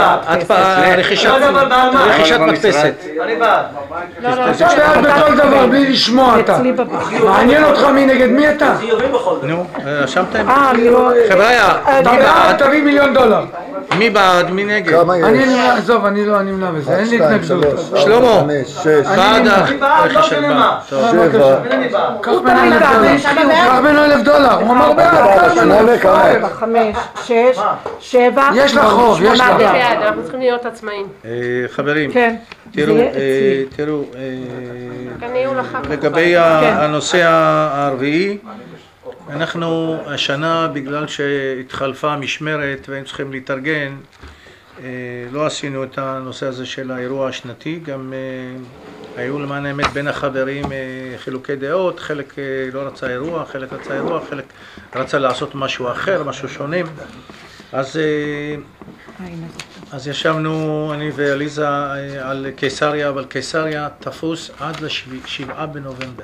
רכישת מדפסת. אני בעד. תשתעל בכל דבר בלי לשמוע אתה. מעניין אותך מי נגד מי אתה? נו, רשמתם? אה, אני לא... חבריה, מי בעד? תביא מיליון דולר. מי בעד מי נגד? אני נמנע, עזוב, אני לא נמנע בזה, אין לי התנגדות. שלמה, בעד רכישת בעד. קח ממנו אלף דולר. קח ממנו אלף דולר. הוא אמר בעד. ארבע, חמש, שש, שבע, יש לך חוב, יש לך. אנחנו צריכים להיות עצמאים. חברים, כן. תראו, תראו, כניעו לך. לגבי הנושא הרביעי, אנחנו השנה בגלל שהתחלפה המשמרת והיינו צריכים להתארגן, לא עשינו את הנושא הזה של האירוע השנתי, גם היו למען האמת בין החברים חילוקי דעות, חלק לא רצה אירוע, חלק רצה אירוע, חלק רצה לעשות משהו אחר, משהו שונה. אז, אז ישבנו אני ואליזה על קיסריה, אבל קיסריה תפוס עד לשבעה בנובמבר.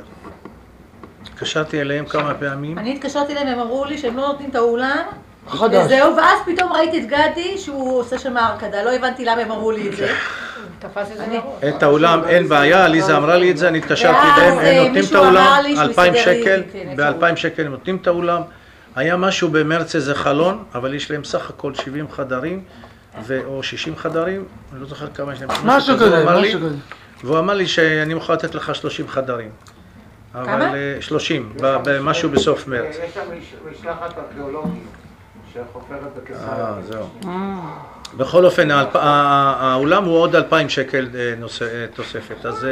התקשרתי אליהם כמה פעמים. אני התקשרתי אליהם, הם אמרו לי שהם לא נותנים את האולם. וזהו, ואז פתאום ראיתי את גדי שהוא עושה שם הרקדה, לא הבנתי למה הם אמרו לי את זה. תפס את זה. את האולם אין בעיה, אליזה אמרה לי את זה, אני התקשרתי אליהם, הם נותנים את האולם, אלפיים שקל, ב-אלפיים שקל הם נותנים את האולם. היה משהו במרץ איזה חלון, אבל יש להם סך הכל שבעים חדרים, או שישים חדרים, אני לא זוכר כמה יש להם. משהו כזה, משהו כזה. והוא אמר לי שאני מוכן לתת לך שלושים חדרים. אבל שלושים, משהו בסוף מרץ. יש שם משלחת ארכיאולוגית שחופרת בקיסריה. אה, זהו. בכל אופן, האולם הוא עוד אלפיים שקל תוספת, אז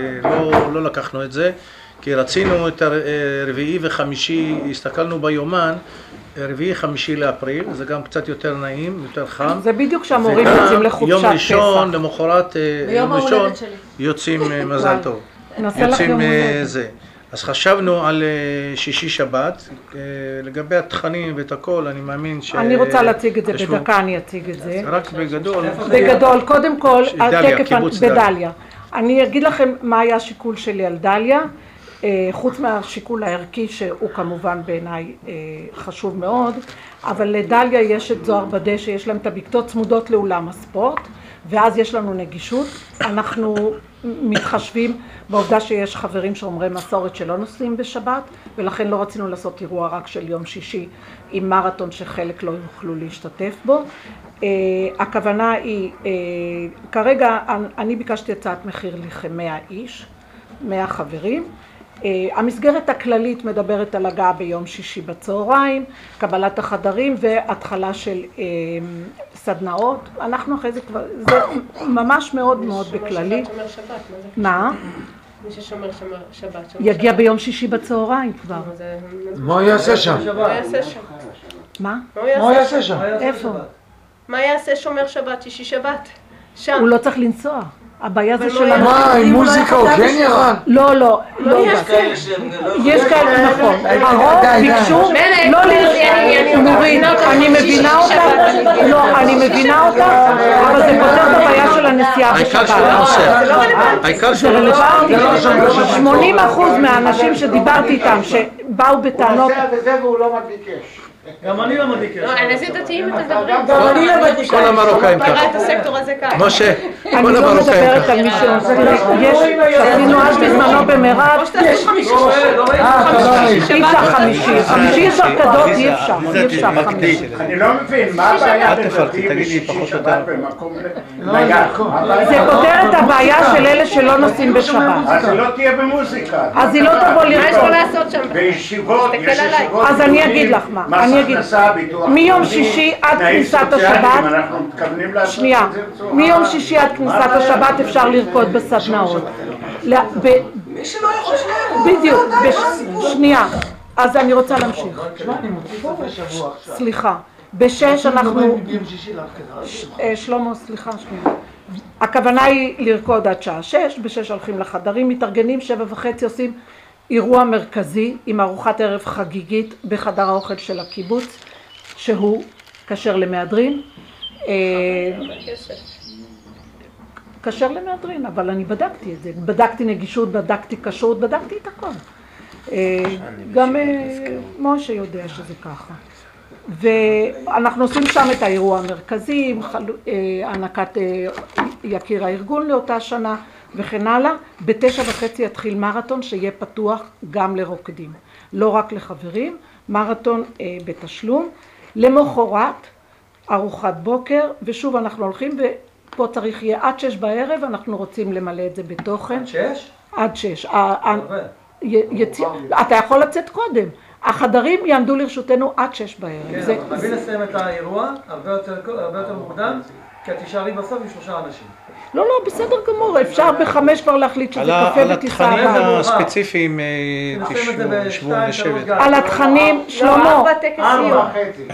לא לקחנו את זה, כי רצינו את הרביעי וחמישי, הסתכלנו ביומן, רביעי חמישי לאפריל, זה גם קצת יותר נעים, יותר חם. זה בדיוק שהמורים יוצאים לחופשת פסח. יום ראשון, למחרת יום ראשון, יוצאים מזל טוב. יוצאים זה. אז חשבנו על שישי שבת, לגבי התכנים ואת הכל, אני מאמין ש... אני רוצה להציג את זה בדקה, אני אציג את זה. רק בגדול. בגדול, קודם כל, דליה, קיבוץ דליה. בדליה. אני אגיד לכם מה היה השיקול שלי על דליה, חוץ מהשיקול הערכי שהוא כמובן בעיניי חשוב מאוד, אבל לדליה יש את זוהר בדה שיש להם את הבקתות צמודות לאולם הספורט, ואז יש לנו נגישות. אנחנו מתחשבים בעובדה שיש חברים שאומרי מסורת שלא נוסעים בשבת, ולכן לא רצינו לעשות אירוע רק של יום שישי עם מרתון שחלק לא יוכלו להשתתף בו. Uh, הכוונה היא, uh, כרגע אני ביקשתי הצעת מחיר לכ-מאה איש, מאה חברים. Uh, המסגרת הכללית מדברת על הגעה ביום שישי בצהריים, קבלת החדרים והתחלה של uh, סדנאות. אנחנו אחרי זה כבר, זה ממש מאוד מאוד בכללי. מה? מי ששומר שבת. יגיע ביום שישי בצהריים כבר. מה הוא יעשה שם? מה יעשה שם? מה? מה הוא יעשה שם? איפה? מה יעשה שומר שבת, שישי שבת? שם. הוא לא צריך לנסוע. הבעיה זה שלנו. מה, עם מוזיקה הוא כן ירד? לא, לא. יש כאלה שהם... יש כאלה, נכון. הרוב ביקשו לא לנסוע. נורית, אני מבינה אותה. לא, אני מבינה אותה, אבל זה פותר את הבעיה של הנסיעה בשבת. העיקר שהוא נוסע. העיקר שהוא נוסע. שמונים אחוז מהאנשים שדיברתי איתם, שבאו בטענות... הוא נוסע וזה והוא לא מדליק אש. גם אני לא מדליק אש. לא, על איזה דתיים אתם מדברים? גם אני לא מדליק אש. כל המרוקאים ככה. תראה את הסקטור הזה כאן. משה, אני כל לא המרוקאים מדברת ככה. על מי יש, עשינו אז בזמנו במרץ, יש חמישי. אי אפשר חמישי, חמישי יש הרקדות, אי אפשר, אי אפשר חמישי. אני לא מבין, מה הבעיה אל תפרטי, בדתי תגידי בשישי פחות שבת יותר. במקום נייד? זה פותר את הבעיה של אלה שלא נוסעים בשבת. אז היא לא תהיה במוזיקה. אז היא לא תבוא מה יש לרקוד. לו לעשות שם? בישיבות, יש תסתכל עליי. ישיבות. אז אני אגיד לך מה, מס אני אגיד, הכנסה, ביטוח מיום לאומי, שישי עד תנאים כניסת סוציאליים, השבת, אנחנו מתכוונים לעשות שנייה, את זה בצורה- מיום שישי עד כניסת השבת אפשר לרקוד בסדנאות. ל- ב- מי שלא יכול שלהם. בדיוק, בש- שנייה, אז אני רוצה להמשיך. תשמע, אני מוציא סופי שבוע עכשיו. סליחה, בשש אנחנו, ביום שישי להפקדה. אה, שלמה, סליחה שנייה. הכוונה היא לרקוד עד שעה שש, בשש הולכים לחדרים, מתארגנים, שבע וחצי עושים אירוע מרכזי עם ארוחת ערב חגיגית בחדר האוכל של הקיבוץ, שהוא כשר למהדרין. כשר למהדרין, אבל אני בדקתי את זה. בדקתי נגישות, בדקתי כשרות, בדקתי את הכל. גם משה יודע שזה ככה. ואנחנו עושים שם את האירוע המרכזי, הענקת יקיר הארגון לאותה שנה וכן הלאה. בתשע וחצי יתחיל מרתון שיהיה פתוח גם לרוקדים, לא רק לחברים, מרתון בתשלום. למחרת ארוחת בוקר, ושוב אנחנו הולכים, ופה צריך יהיה עד שש בערב, אנחנו רוצים למלא את זה בתוכן. עד שש? עד שש. אתה יכול לצאת קודם. החדרים יעמדו לרשותנו עד שש בערב. כן, אבל חייבים לסיים את האירוע הרבה יותר מוקדם, כי את תישארי בסוף עם שלושה אנשים. לא, לא, בסדר גמור, אפשר בחמש כבר להחליט שזה קפה בטיסה. על התכנים הספציפיים תשבו לשבת. על התכנים, שלמה. ארבע טקס סיום.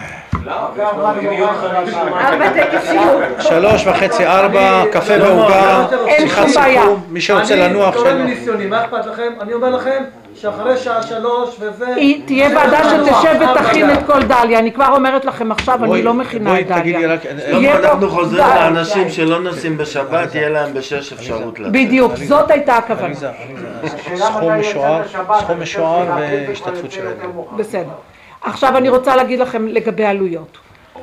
ארבע טקס סיום. שלוש וחצי, ארבע, קפה ועוגה, שיחת סיכום, מי שרוצה לנוח שלו. אני קורא מניסיוני, מה אכפת לכם? אני אומר לכם שאחרי שעה שלוש וזה... תהיה ועדה שתשב ותכין את כל דליה, אני כבר אומרת לכם עכשיו, אני לא מכינה את דליה. אנחנו חוזרים לאנשים שלא נוסעים בשבת, יהיה להם בשש אפשרות לצאת. בדיוק, זאת הייתה הכוונה. סכום משוער, סכום משוער והשתתפות שלהם. בסדר. עכשיו אני רוצה להגיד לכם לגבי עלויות.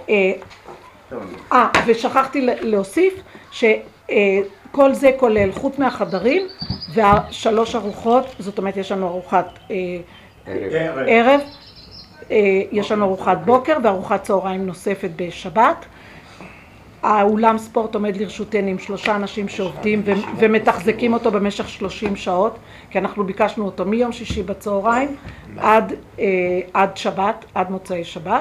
אה, ושכחתי להוסיף שכל זה כולל חוץ מהחדרים והשלוש ארוחות, זאת אומרת יש לנו ארוחת ערב, יש לנו ארוחת בוקר וארוחת צהריים נוספת בשבת. האולם ספורט עומד לרשותנו עם שלושה אנשים שעובדים ומתחזקים אותו במשך שלושים שעות, כי אנחנו ביקשנו אותו מיום שישי בצהריים עד, עד שבת, עד מוצאי שבת.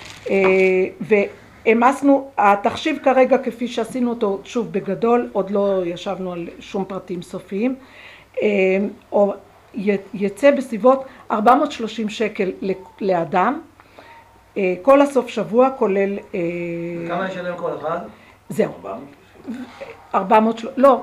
והמסנו, התחשיב כרגע כפי שעשינו אותו, שוב בגדול, עוד לא ישבנו על שום פרטים סופיים, או יצא בסביבות ארבע מאות ושלושים שקל לאדם, כל הסוף שבוע כולל... כמה ישלם כל אחד? זהו. ארבע מאות... לא.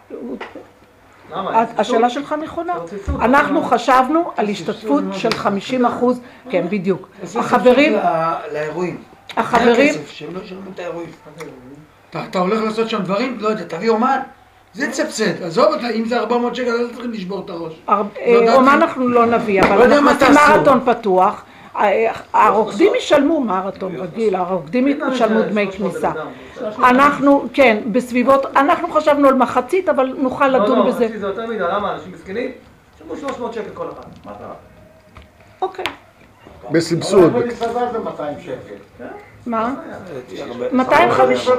למה? השאלה שלך נכונה. אנחנו חשבנו על השתתפות של חמישים אחוז, כן, בדיוק. החברים... לאירועים. החברים... שהם לא ישלמו את האירועים. אתה הולך לעשות שם דברים? לא יודע, תביא אומן? זה תסבסד, עזוב אותה, אם זה ארבע מאות שקל, לא צריכים לשבור את הראש. אומן אנחנו לא נביא, אבל אנחנו עושים מרתון פתוח. הרוקדים ישלמו מרתון רגיל, הרוקדים ישלמו דמי כניסה. אנחנו, כן, בסביבות, אנחנו חשבנו על מחצית, אבל נוכל לדון בזה. לא, לא, מחצית זה יותר מדי, למה? אנשים מסכנים? שמו שלוש מאות שקל כל אחד. מה קרה? אוקיי. בסבסוד. אבל במסעדה זה מאתיים שקל. מה? מאתיים וחמישים.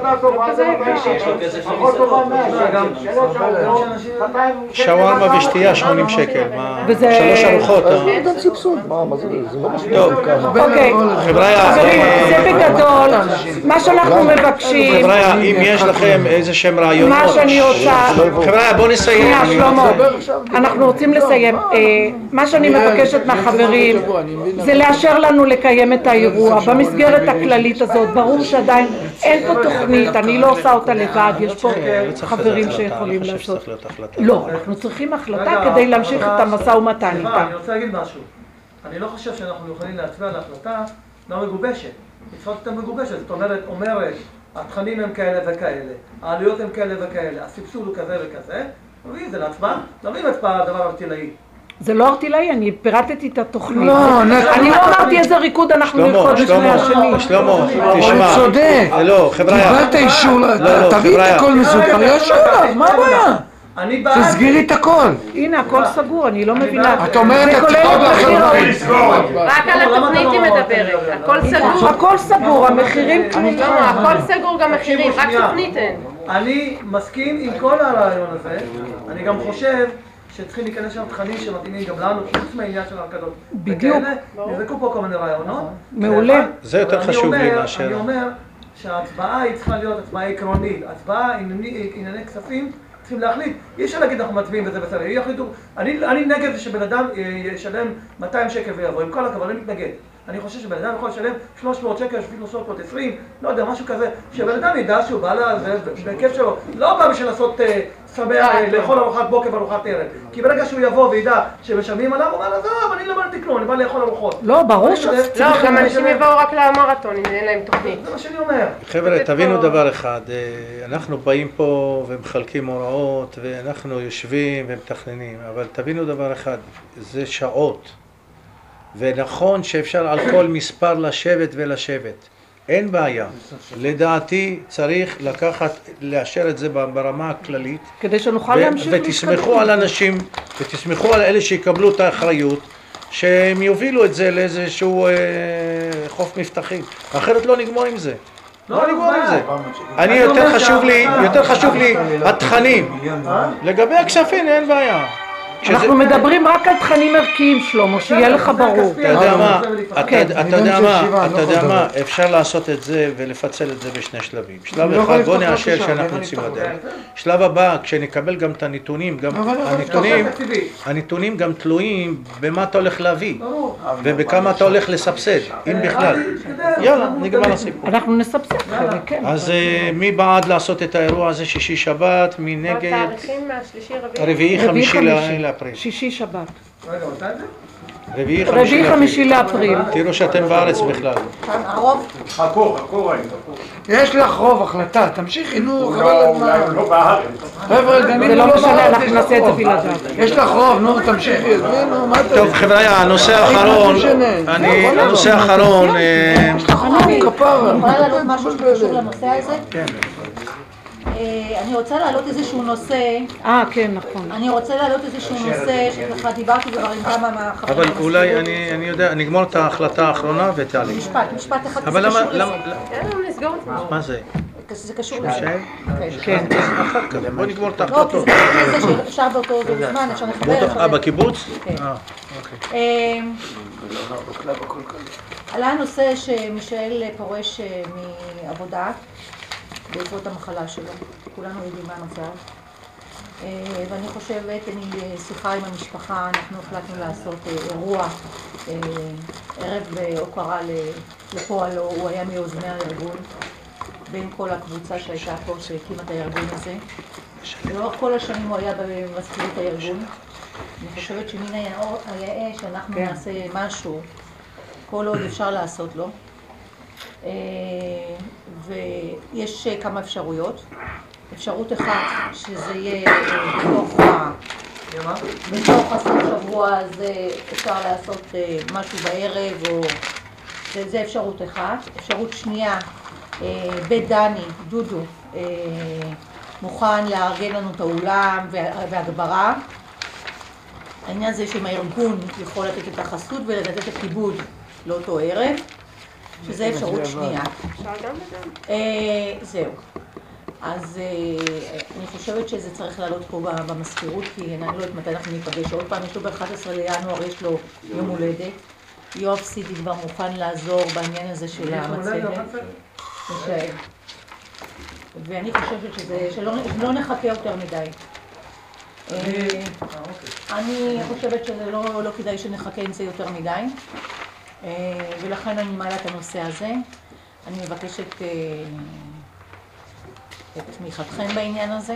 שווארמה ושתייה שמונים שקל. שלוש ארוחות. זה גם סבסוד. מה זה? זה לא משהו. אוקיי. חברים, זה בגדול. מה שאנחנו מבקשים. חבר'ה, אם יש לכם איזה שהם רעיונות. מה שאני רוצה. חבר'ה, בוא נסיים. שנייה, שלמה. אנחנו רוצים לסיים. מה שאני מבקשת מהחברים זה לאשר לנו לקיים את האירוע במסגרת הכללית הזאת. ברור שעדיין אין פה תוכנית, אני לא עושה אותה לבד, יש פה חברים שיכולים לעשות. לא, אנחנו צריכים החלטה כדי להמשיך את המשא ומתן איתה. אני רוצה להגיד משהו. אני לא חושב שאנחנו יכולים להצביע על החלטה לא מגובשת. היא צריכה להיות מגובשת, זאת אומרת, אומרת, התכנים הם כאלה וכאלה, העלויות הם כאלה וכאלה, הסבסוד הוא כזה וכזה, נביא את זה להצבעה, נביא את הדבר הרתילאי. זה לא ארטילאי, אני פירטתי את התוכנית. אני לא אמרתי איזה ריקוד אנחנו נרקוד לפני השני. שלמה, תשמע. צודק. לא, חבר'ה. קיבלת אישור, תביא את הכל מסודר, ישר עליו, מה הבעיה? תסגירי את הכל. הנה, הכל סגור, אני לא מבינה. את אומרת, את רק על התוכנית היא מדברת, הכל סגור. הכל סגור, המחירים... הכל סגור גם מחירים, רק תוכנית אין. אני מסכים עם כל הרעיון הזה, אני גם חושב שצריכים להיכנס שם תכנים שמתאימים גם לנו, חוץ מהעניין של הרקדות. בדיוק. נזרקו פה כל מיני רעיונות. מעולה. זה יותר חשוב לי מאשר... אני אומר שההצבעה היא צריכה להיות הצבעה עקרונית. הצבעה, ענייני כספים, צריכים להחליט. אי אפשר להגיד אנחנו מצביעים וזה בסדר. יחליטו, אני נגד שבן אדם ישלם מאתיים שקל ויבוא, עם כל הכבוד, אני מתנגד. אני חושב שבן אדם יכול לשלם שלוש מאות שקל, אפילו שלוש מאות ועשרים, לא יודע, משהו כזה, שבן אדם ידע שהוא בא לזה, בכיף שלו, לא בא בשביל לעשות שמח, לאכול ארוחת בוקר וארוחת ערב. כי ברגע שהוא יבוא וידע שמשלמים עליו, הוא אומר, עזוב, אני לא למדתי כלום, אני בא לאכול ארוחות. לא, ברור שצריך. לא, גם אנשים יבואו רק למרתון, אם אין להם תוכנית. זה מה שאני אומר. חבר'ה, תבינו דבר אחד, אנחנו באים פה ומחלקים הוראות, ואנחנו יושבים ומתכננים, אבל תבינו דבר אחד, זה שעות. ונכון שאפשר על כל מספר לשבת ולשבת. אין בעיה. לדעתי צריך לקחת, לאשר את זה ברמה הכללית. כדי שנוכל להמשיך להתקדם. ותסמכו על אנשים, ותסמכו על אלה שיקבלו את האחריות, שהם יובילו את זה לאיזשהו אה, חוף מבטחים. אחרת לא נגמור עם זה. לא נגמור עם זה. אני יותר חשוב לי, יותר חשוב לי התכנים. לגבי הכספים אין בעיה. אנחנו מדברים רק על תכנים ערכיים, שלמה, שיהיה לך ברור. אתה יודע מה, אתה יודע מה, אתה יודע מה, אפשר לעשות את זה ולפצל את זה בשני שלבים. שלב אחד, בוא נאשר שאנחנו יוצאים לדרך. שלב הבא, כשנקבל גם את הנתונים, גם הנתונים, הנתונים גם תלויים במה אתה הולך להביא, ובכמה אתה הולך לסבסד, אם בכלל. יאללה, נגמר הסיפור. אנחנו נסבסד חלק, כן. אז מי בעד לעשות את האירוע הזה שישי שבת, מי נגד? התאריכים מהשלישי רביעי חמישי לאפריל. שישי שבת. רגע, מתי זה? רביעי חמישי לאפריל. תראו שאתם בארץ בכלל. הרוב? חכו, חכו רגע. יש לך רוב החלטה, תמשיכי, נו, חבל לא, על אולי הזמן. לא בארץ. חבר'ה, גם זה לא משנה, אנחנו נעשה את זה בלעדיו. יש לך רוב, נו, תמשיכי, נו, מה אתה... טוב, חבר'ה, הנושא האחרון, אני, הנושא האחרון... יש לך רוב, כפרה. אני יכולה להעלות משהו שקשור לנושא הזה? כן. אני רוצה להעלות איזשהו נושא, אה, כן, נכון. אני רוצה להעלות איזשהו נושא שככה דיברתי כבר עם כמה מהחברים. אבל אולי אני, אני יודע, נגמור את ההחלטה האחרונה ותעלי. משפט, משפט אחד, אבל זה למה, קשור למה, לזה. אין לנו לסגור את זה. מה זה? זה קשור לזה. כן. אחר כך, בוא נגמור את לא, כי ההחלטות. זה שאפשר באותו זמן, אפשר לחבר. אה, בקיבוץ? כן. אה, אוקיי. עלה הנושא שמישאל פורש מעבודה בעקבות המחלה שלו. כולנו יודעים מה המצב. ואני חושבת, אני בשיחה עם המשפחה, אנחנו החלטנו לעשות אירוע, ערב הוקרה לפועלו, הוא היה מיוזמי הארגון, בין כל הקבוצה שהייתה פה שהקימה את הארגון הזה. לאורך כל השנים הוא היה במזכירות הארגון. אני חושבת שמן היאה שאנחנו נעשה משהו, כל עוד אפשר לעשות לו. ויש כמה אפשרויות. אפשרות אחת שזה יהיה בתוך הסוף שבוע הזה אפשר לעשות משהו בערב, או זה אפשרות אחת. אפשרות שנייה, בית דני, דודו, מוכן לארגן לנו את האולם והגברה. העניין זה שאם הארגון יכול לתת את החסות ולתת את הכיבוד לאותו ערב, שזה אפשרות שנייה. זהו. אז אני חושבת שזה צריך לעלות פה במזכירות, כי אני לא יודעת מתי אנחנו ניפגש עוד פעם. יש לו ב-אחד עשר לינואר, יש לו יום הולדת. יואב סידי כבר מוכן לעזור בעניין הזה של המצבת. ואני חושבת שזה, שלא נחכה יותר מדי. אני חושבת שזה לא כדאי שנחכה עם זה יותר מדי. ולכן אני מעלה את הנושא הזה. אני מבקשת את תמיכתכם בעניין הזה.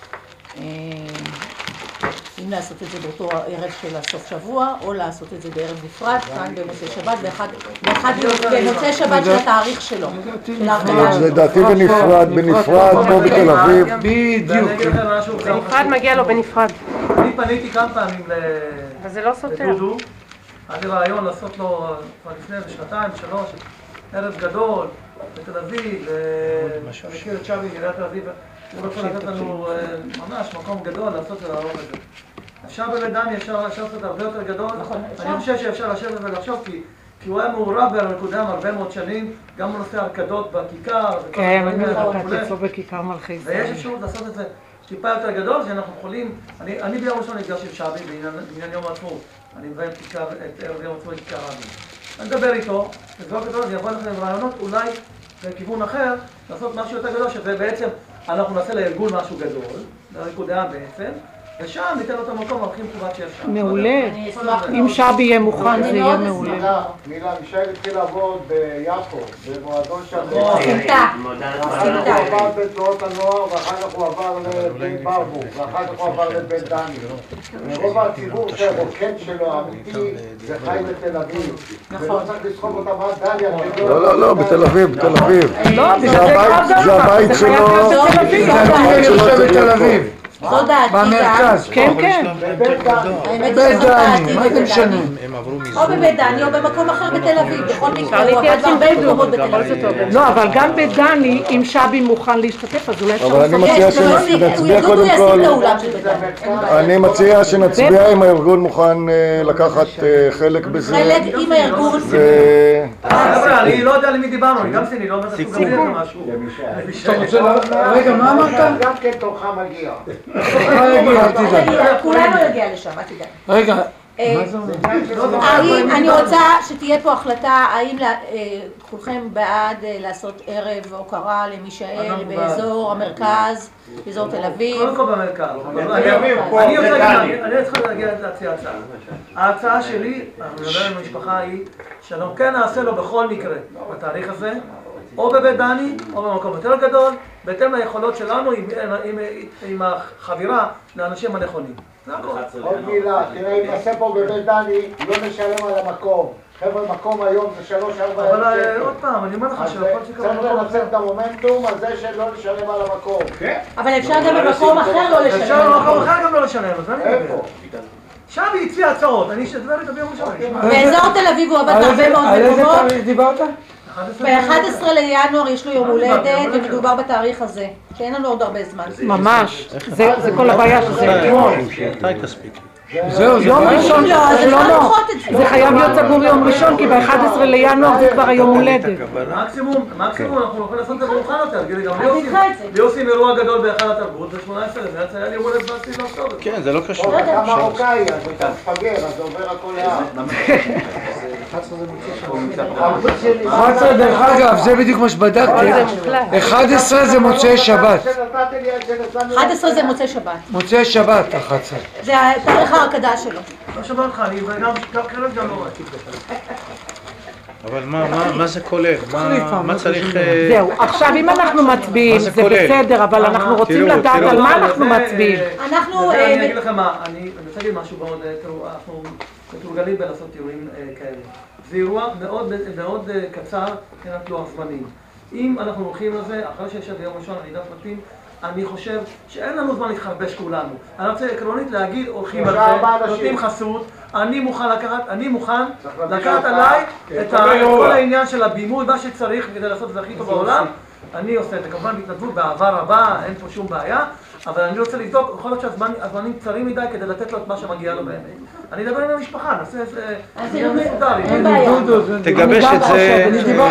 אם לעשות את זה באותו ערב של הסוף שבוע, או לעשות את זה בערב נפרד, כאן במוצאי שבת, באחד במוצאי שבת של התאריך שלו. לדעתי בנפרד, בנפרד, פה בתל אביב. בדיוק. בנפרד מגיע לו בנפרד. אני פניתי כמה פעמים וזה לא סותר. לדודו. היה לי רעיון לעשות לו כבר לפני שנתיים, שלוש, ערב גדול בתל אביב, ומכיר את שבי מעיריית תל אביב, הוא רוצה לתת לנו ממש מקום גדול לעשות את הרעיון הזה. אפשר בבית דני, אפשר לעשות הרבה יותר גדול. אני חושב שאפשר לשבת ולחשוב, כי הוא היה מעורב בנקודה הרבה מאוד שנים, גם בנושא הרקדות בכיכר. כן, אתה תצאו בכיכר מלכי ישראל. ויש אפשרות לעשות את זה טיפה יותר גדול, שאנחנו יכולים, אני ביום ראשון נפגש עם שבי בעניין יום העצמאות. אני מביא את ערב יום העצמאות בכיכר רבין. אני מדבר איתו, וזאת גדול, אני אבוא לכם עם רעיונות, אולי בכיוון אחר, לעשות משהו יותר גדול, שזה בעצם, אנחנו נעשה לארגון משהו גדול, לריקוד העם בעצם, ושם ניתן לו את המקום, הולכים תגובת שיש שם. מעולה. אם שבי יהיה מוכן זה יהיה מעולה. מילה, מילה, מישאל התחיל לעבוד ביפו, במועדון שם. סמטה. ואחר כך הוא עבר בתנועות הנוער, ואחר כך הוא עבר לבן ברבו, ואחר כך הוא עבר לבן דני. ורוב הציבור שהרוקד שלו האמיתי זה חי בתל אביב. ולא צריך לסחוב אותם עד דליה. לא, לא, לא, בתל אביב, בתל אביב. לא, זה הבית שלו. אני חושב בתל אביב. זו דעתי גם. במרכז. כן, כן. בבית דני. האמת היא שזו דעתי מה אתם משנים? או בבית דני או במקום אחר בתל אביב. בכל מקרה, הוא עבד בהרבה מקומות בתל אביב. לא, אבל גם בדני, אם שבי מוכן להשתתף, אז אולי אפשר אבל אני מציע שנצביע קודם כל, אני מציע שנצביע אם הארגון מוכן לקחת חלק בזה. חלק עם הארגון. חבר'ה, אני לא יודע למי דיברנו, אני גם סיני, לא אומר שסוג גם לי משהו. רגע, מה אמרת? גם כן תורך מגיע. כולנו יגיע לשם, אל תדאג. רגע, האם, אני רוצה שתהיה פה החלטה, האם כולכם בעד לעשות ערב הוקרה למישאל באזור המרכז, באזור תל אביב? קודם כל במרכז. אני רוצה להגיע להציע הצעה. ההצעה שלי, אני מדבר עם המשפחה היא, שאנחנו כן נעשה לו בכל מקרה בתאריך הזה, או בבית דני, או במקום יותר גדול, בהתאם ליכולות שלנו עם החבירה לאנשים הנכונים. עוד מילה, תראה, אם נעשה פה בבית דני, לא נשלם על המקום. חבר'ה, מקום היום זה שלוש ארבע אלף. אבל עוד פעם, אני אומר לך שיכול שקרה צריך לנצל את המומנטום הזה שלא נשלם על המקום. אבל אפשר גם במקום אחר לא לשלם. אפשר במקום אחר גם לא לשלם, אז אני מדבר. שבי הציע הצעות, אני אשתדבר איתו ביום ראשון. באזור תל אביב הוא עבד בהרבה מאוד על איזה מקומות. תאריך דיברת? ב-אחד עשרה לינואר יש לו יום הולדת ומדובר בתאריך הזה, שאין לנו עוד הרבה זמן. ממש, זה כל הבעיה שזה אתמול. מתי תספיק? זהו, יום ראשון, לא, אז אפשר לדחות את זה. זה חייב להיות סגור יום ראשון, כי ב-אחד עשרה לינואר זה כבר היום הולדת. מקסימום, מקסימום אנחנו יכולים לעשות את זה מאוחר יותר, תגידי גם לי עושים אירוע גדול בהיכל התרבות, זה שמונה עשרה, זה היה לי יום הולדת בעשרים באוקטובר. כן, זה לא קשור. אתה מרוקאי, אז אתה מפגר, אז זה עובר הכל לאט. אחת עשרה דרך אגב, זה בדיוק מה שבדקתי, אחת עשרה זה מוצאי שבת. אחד עשרה זה מוצאי שבת. מוצאי שבת אחת עשרה. זה תאריך ההרקדה שלו. לא שומע אותך, אני גם כלב גם לא רואה. אבל מה זה כולל? מה צריך... זהו, עכשיו אם אנחנו מצביעים זה בסדר, אבל אנחנו רוצים לדעת על מה אנחנו מצביעים. אנחנו... אני אגיד לכם מה, אני רוצה להגיד משהו מאוד, תראו, אנחנו מתורגלים בלעשות תיאורים כאלה. זה אירוע מאוד קצר מבחינת לוח זמנים. אם אנחנו הולכים לזה, אחרי שישב ביום ראשון אני דף פרטים, אני חושב שאין לנו זמן להתחרבש כולנו. אני רוצה עקרונית להגיד, הולכים על זה, נותנים חסות, אני מוכן לקחת, אני מוכן לקחת עליי את כל העניין של הבימוי, מה שצריך כדי לעשות את זה הכי טוב בעולם. אני עושה את זה כמובן בהתנדבות, באהבה רבה, אין פה שום בעיה, אבל אני רוצה לבדוק, יכול להיות שהזמנים קצרים מדי כדי לתת לו את מה שמגיע לו באמת. אני אדבר עם המשפחה, נעשה איזה עניין מסודר. אין בעיה. תגבש את זה.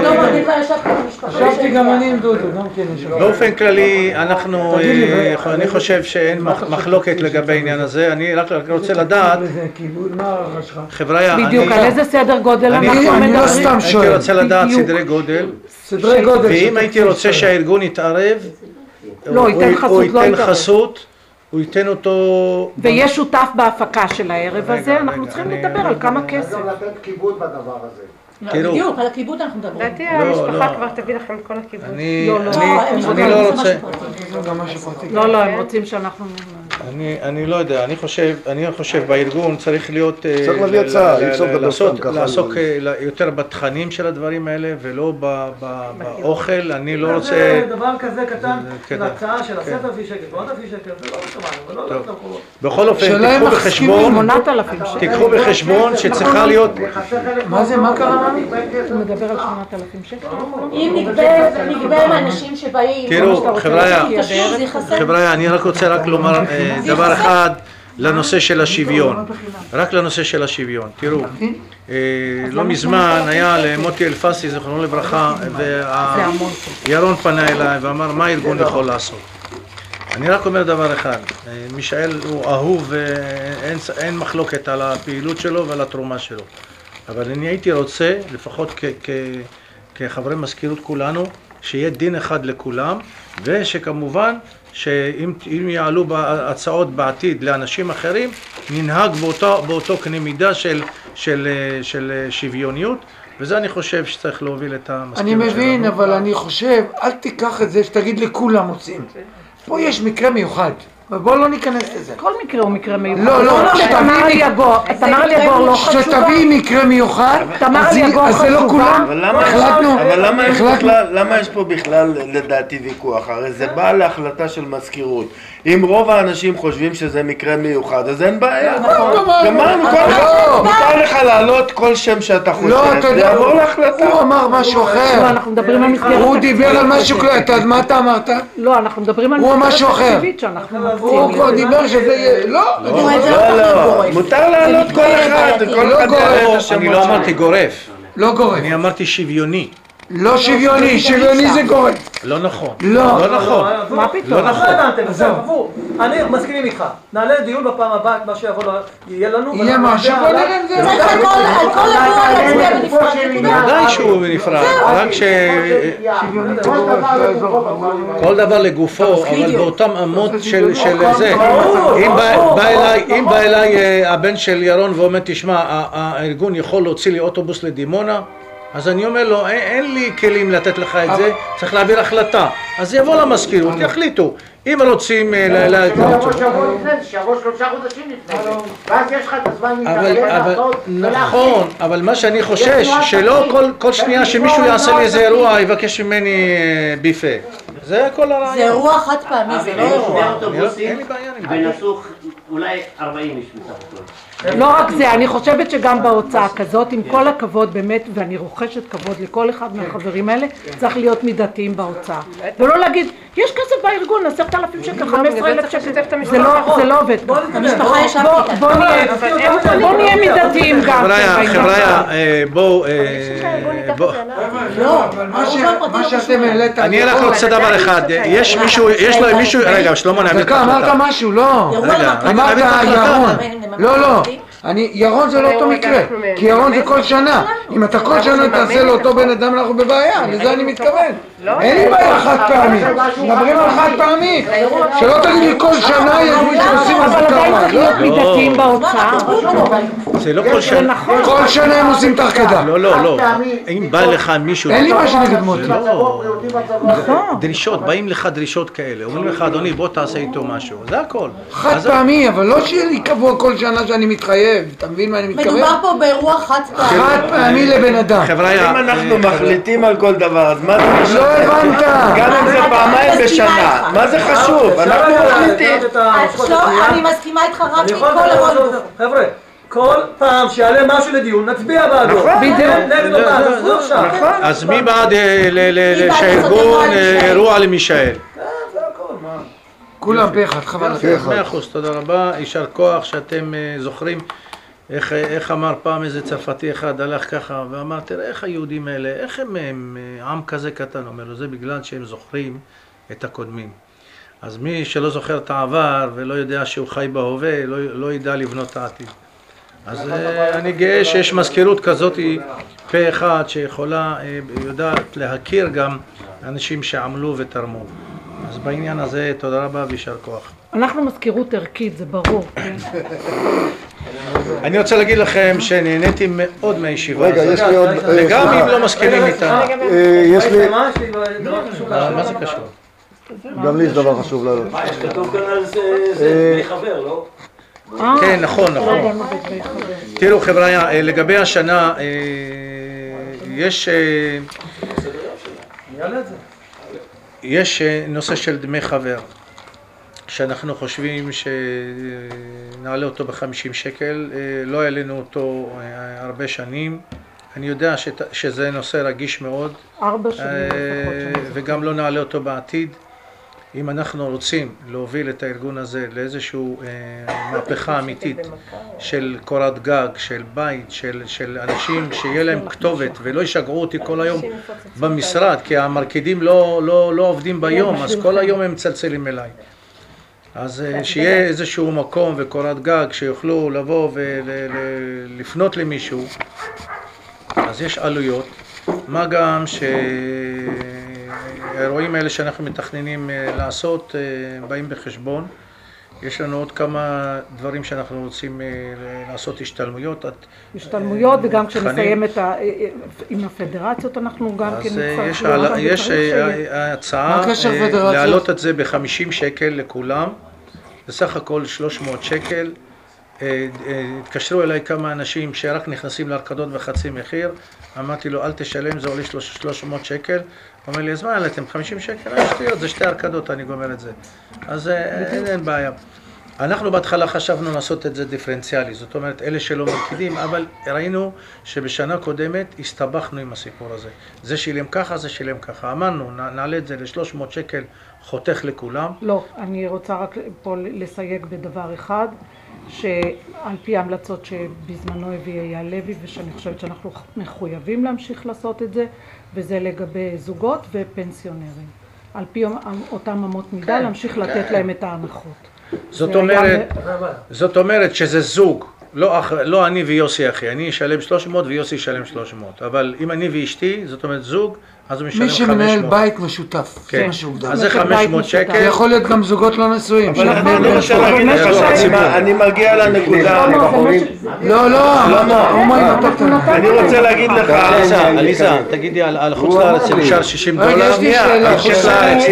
חשבתי גם אני עם דודו, גם כן. באופן כללי, אנחנו, אני חושב שאין מחלוקת לגבי העניין הזה, אני רק רוצה לדעת, חבר'ה, בדיוק, על איזה סדר גודל אנחנו מדברים? הייתי רוצה לדעת סדרי גודל, ואם הייתי רוצה שהארגון יתערב, לא, ייתן חסות, הוא לא ייתן יתערב. חסות, הוא ייתן אותו... ויש שותף בהפקה של הערב הזה, אנחנו צריכים לדבר על כמה כסף. גם לתת כיבוד בדבר הזה. בדיוק, על הכיבוד אנחנו מדברים. לדעתי המשפחה כבר תביא לכם כל הכיבוד. אני לא רוצה... לא, לא, הם רוצים שאנחנו... אני לא יודע, אני חושב, אני חושב בארגון צריך להיות... צריך להביא הצעה, אי אפשר לדבר סתם ככה. לעסוק יותר בתכנים של הדברים האלה ולא באוכל, אני לא רוצה... דבר כזה קטן, של הצעה של עשרת אלפים שקל, שמונת אלפים שקל, זה לא שמענו, ולא לא בכל אופן, תיקחו בחשבון, תיקחו בחשבון שצריכה להיות... מה זה, מה קרה? הוא מדבר על שמונת אלפים שקל. אם נגבה מהאנשים שבאים... תראו, חבר'ה, חבר'ה, אני רק רוצה רק לומר דבר אחד לנושא של השוויון, רק לנושא של השוויון. תראו, לא מזמן היה למוטי אלפסי, זכרונו לברכה, וירון פנה אליי ואמר מה הארגון יכול לעשות. אני רק אומר דבר אחד, מישאל הוא אהוב ואין מחלוקת על הפעילות שלו ועל התרומה שלו. אבל אני הייתי רוצה, לפחות כחברי מזכירות כולנו, שיהיה דין אחד לכולם, ושכמובן שאם יעלו הצעות בעתיד לאנשים אחרים, ננהג באותו, באותו קנה מידה של, של, של שוויוניות, וזה אני חושב שצריך להוביל את המזכירות שלנו. אני מבין, אבל אני חושב, אל תיקח את זה שתגיד לכולם רוצים. פה יש מקרה מיוחד. ובואו לא ניכנס לזה. כל מקרה הוא מקרה מיוחד. לא, לא, תמר אליגור, תמר אליגור לא חשובה. שתביאי מקרה מיוחד, אז זה לא כולם. אבל למה יש פה בכלל לדעתי ויכוח? הרי זה בא להחלטה של מזכירות. אם רוב האנשים חושבים שזה מקרה מיוחד, אז אין בעיה. גמרנו, מותר לך להעלות כל שם שאתה חושב. לא, אתה יודע, הוא אמר משהו אחר. אנחנו מדברים על מסגרת. הוא דיבר על משהו כלל, מה אתה אמרת? לא, אנחנו מדברים על מסגרת תקציבית שאנחנו מציעים. הוא דיבר שזה יהיה, לא, לא, מותר להעלות כל אחד, כל אחד יעלה את השמות. אני לא אמרתי גורף. לא גורף. אני אמרתי שוויוני. לא שוויוני, שוויוני זה גורף. לא נכון. לא. לא נכון. מה פתאום? לא נכון. אני מסכימים איתך. נעלה דיון בפעם הבאה, מה שיבוא יהיה לנו. יהיה משהו, בוא נראה אם זה. צריך על כל אירוע להצביע בנפרד. ודאי שהוא נפרד, רק ש... כל דבר לגופו, אבל באותם אמות של זה. אם בא אליי הבן של ירון ואומר, תשמע, הארגון יכול להוציא לי אוטובוס לדימונה, אז אני אומר לו, אין לי כלים לתת לך את זה, צריך להעביר החלטה. אז יבוא למזכירות, יחליטו. אם רוצים... שיבוא שלושה חודשים לפני זה, ואז יש לך את הזמן להתארגן לעשות ולהחליט. נכון, אבל מה שאני חושש, שלא כל שנייה שמישהו יעשה לי איזה אירוע, יבקש ממני ביפה. זה כל הרעיון. זה אירוע חד פעמי, זה לא אירוע. אין לי בעיה. ונסוך אולי ארבעים איש בסך הכל. לא רק זה, אני חושבת שגם בהוצאה כזאת, עם כל הכבוד באמת, ואני רוכשת כבוד לכל אחד מהחברים האלה, צריך להיות מידתיים בהוצאה. ולא להגיד, יש כסף בארגון, עשרת אלפים שקל, חמש עשרה אלף שקל, זה לא עובד. המשפחה ישבתי כאן. בואו נהיה מידתיים גם. חבריה, בואו... לא, מה שאתם העלית... אני רק רוצה דבר אחד, יש מישהו, יש לו מישהו... רגע, שלמה נעביר את ההחלטה. אמרת משהו, לא. אמרת ירון. לא, לא. אני, ירון זה לא אותו מקרה, כי ירון זה כל שנה. אם אתה כל שנה תעשה לאותו בן אדם, אנחנו בבעיה, לזה אני מתכוון. אין לי בעיה חד פעמי, מדברים על חד פעמי. שלא תגיד לי כל שנה יש מי שעושים את זה כמה. אבל עדיין צריך להיות מידתיים בהוצאה. זה לא כל שנה. כל שנה הם עושים תרקדה. לא, לא, לא. אם בא לך מישהו... אין לי משהו נגד מוטי. דרישות, באים לך דרישות כאלה. אומרים לך, אדוני, בוא תעשה איתו משהו. זה הכל. חד פעמי, אבל לא שיהיה לי קבוע כל שנה שאני מתחייב. אתה מבין מה אני מתכוון? מדובר פה באירוע חד פעמי. חד פעמי לבן אדם. אם אנחנו מחליטים על כל דבר, אז מה זה חשוב? לא הבנת. גם אם זה פעמיים בשנה. מה זה חשוב? אנחנו מחליטים. אני מסכימה איתך רפי, כל אירוע. חבר'ה, כל פעם שיעלה משהו לדיון, נצביע בעדו. נגד אותה, תעשו עכשיו. אז מי בעד שהארגון אירוע למישאל? זה הכל, מה? כולם פה אחד, חבל. מאה אחוז, תודה רבה. יישר כוח שאתם זוכרים. איך, איך אמר פעם איזה צרפתי אחד, הלך ככה ואמר, תראה איך היהודים האלה, איך הם, הם עם כזה קטן, אומר לו, זה בגלל שהם זוכרים את הקודמים. אז מי שלא זוכר את העבר ולא יודע שהוא חי בהווה, לא, לא ידע לבנות את העתיד. אז אני גאה שיש מזכירות כזאת פה אחד שיכולה, יודעת להכיר גם אנשים שעמלו ותרמו. אז בעניין הזה תודה רבה ויישר כוח. אנחנו מזכירות ערכית, זה ברור, כן? אני רוצה להגיד לכם שנהניתי מאוד מהישיבה הזאת. רגע, יש לי עוד... וגם אם לא מסכימים איתה. יש לי... מה זה קשור? גם לי יש דבר חשוב לעלות. מה, יש כתוב כאן על זה בני חבר, לא? כן, נכון, נכון. תראו חבר'ה, לגבי השנה, יש... יש נושא של דמי חבר. שאנחנו חושבים שנעלה אותו ב-חמישים שקל, לא העלינו אותו הרבה שנים. אני יודע שזה נושא רגיש מאוד. ארבע שנים לפחות. וגם לא נעלה אותו בעתיד. אם אנחנו רוצים להוביל את הארגון הזה לאיזשהו מהפכה אמיתית של קורת גג, של בית, של, של אנשים שיהיה להם כתובת ולא ישגעו אותי כל היום במשרד, כי המרקידים לא, לא, לא עובדים ביום, אז כל היום הם מצלצלים אליי. אז שיהיה איזשהו מקום וקורת גג שיוכלו לבוא ולפנות למישהו, אז יש עלויות, מה גם האירועים האלה שאנחנו מתכננים לעשות באים בחשבון. יש לנו עוד כמה דברים שאנחנו רוצים לעשות השתלמויות. השתלמויות, וגם כשנסיים את ה... עם הפדרציות אנחנו גם כן נצטרך... אז יש הצעה להעלות את זה ב-חמישים שקל לכולם, בסך הכל שלוש מאות שקל. התקשרו אליי כמה אנשים שרק נכנסים להרקדות בחצי מחיר, אמרתי לו אל תשלם, זה עולה שלוש מאות שקל. הוא אומר לי, אז מה עליתם? חמישים שקל? זה שתי הרקדות, אני גומר את זה. אז אין, אין בעיה. אנחנו בהתחלה חשבנו לעשות את זה דיפרנציאלי, זאת אומרת, אלה שלא מרקידים, אבל ראינו שבשנה קודמת הסתבכנו עם הסיפור הזה. זה שילם ככה, זה שילם ככה. אמרנו, נעלה את זה ל-שלוש מאות שקל, חותך לכולם. לא, אני רוצה רק פה לסייג בדבר אחד, שעל פי ההמלצות שבזמנו הביא אייל לוי, ושאני חושבת שאנחנו מחויבים להמשיך לעשות את זה, וזה לגבי זוגות ופנסיונרים. על פי אותם אמות מידה, להמשיך לתת להם את ההנחות. זאת אומרת, זאת אומרת שזה זוג, לא, לא אני ויוסי אחי, אני אשלם שלוש מאות ויוסי ישלם שלוש מאות, אבל אם אני ואשתי, זאת אומרת זוג, אז הוא משלם חמש מאות. מי שמנהל בית משותף, זה מה שהוגדר. אז זה חמש מאות שקל. זה יכול להיות גם זוגות לא נשואים. אני מגיע לנקודה. לא, לא, אני רוצה להגיד לך, עליזה, תגידי על חוץ לארץ שנשאר שישים דולר. חוץ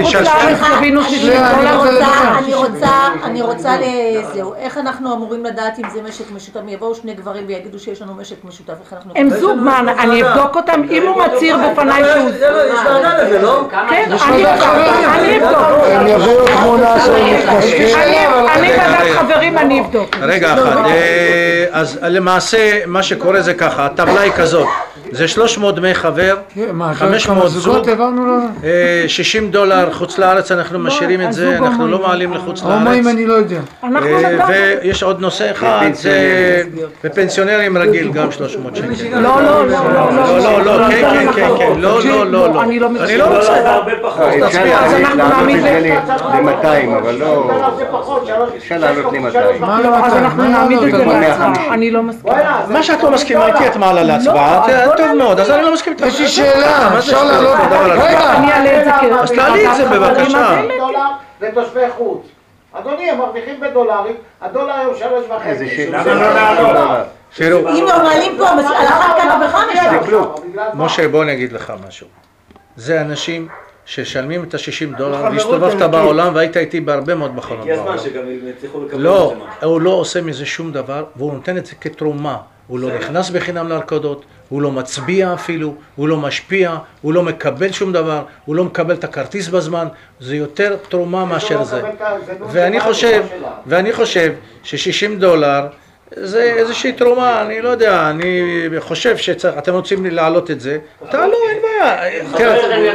אני רוצה לזהו, איך אנחנו אמורים לדעת אם זה משק משותף? יבואו שני גברים ויגידו שיש לנו משק משותף, איך אנחנו... הם זוג, מה, אני אבדוק אותם, אם הוא מצהיר בפניי שהוא... יש ועדה לזה, לא? כן, אני אבדוק. הם יביאו תמונה שהם מתקשרים. אני ועדת חברים, אני אבדוק. רגע אחד, אז למעשה מה שקורה זה ככה, הטבלה היא כזאת, זה שלוש מאות דמי חבר, חמש מאות זוג, שישים דולר חוץ לארץ, אנחנו משאירים את זה, אנחנו לא מעלים לחוץ לארץ. הומואים אני לא יודע. ויש עוד נושא אחד, זה בפנסיונרים רגיל גם שלוש מאות שקל. לא, לא, לא, לא, לא, כן, כן, כן, כן, לא, לא, לא, לא. אני לא אני לא רוצה. אז אנחנו נעמיד ל-מאתיים, אבל לא... אפשר לעלות ל-מאתיים. אז אנחנו נעמיד את זה להצבעה. אני לא מסכימה. מה שאת לא מסכימה איתי את מעלה להצבעה, טוב מאוד, אז אני לא מסכים איתך. יש לי שאלה, אפשר לעלות... רגע, אני אעלה את זה כרב. אז תעלי את זה בבקשה. דולר לתושבי חוץ. אדוני, הם מרוויחים בדולרים, הדולר היום שלוש וחצי. למה לא לעלות? תראו, אם לא מעלים פה, על אחת כמה וחמש. משה, בוא נגיד לך משהו. זה אנשים ששלמים את ה-שישים דולר, והסתובבת בעולם והיית איתי בהרבה מאוד מכונות בעולם. הגיע הזמן שגם יצליחו לקבל לא, הוא לא עושה מזה שום דבר, והוא נותן את זה כתרומה. הוא לא נכנס בחינם להרקדות, הוא לא מצביע אפילו, הוא לא משפיע, הוא לא מקבל שום דבר, הוא לא מקבל את הכרטיס בזמן, זה יותר תרומה מאשר זה. ואני חושב, ואני חושב ש-שישים דולר זה איזושהי תרומה, אני לא יודע, אני חושב שאתם רוצים להעלות את זה, תעלו, אין בעיה.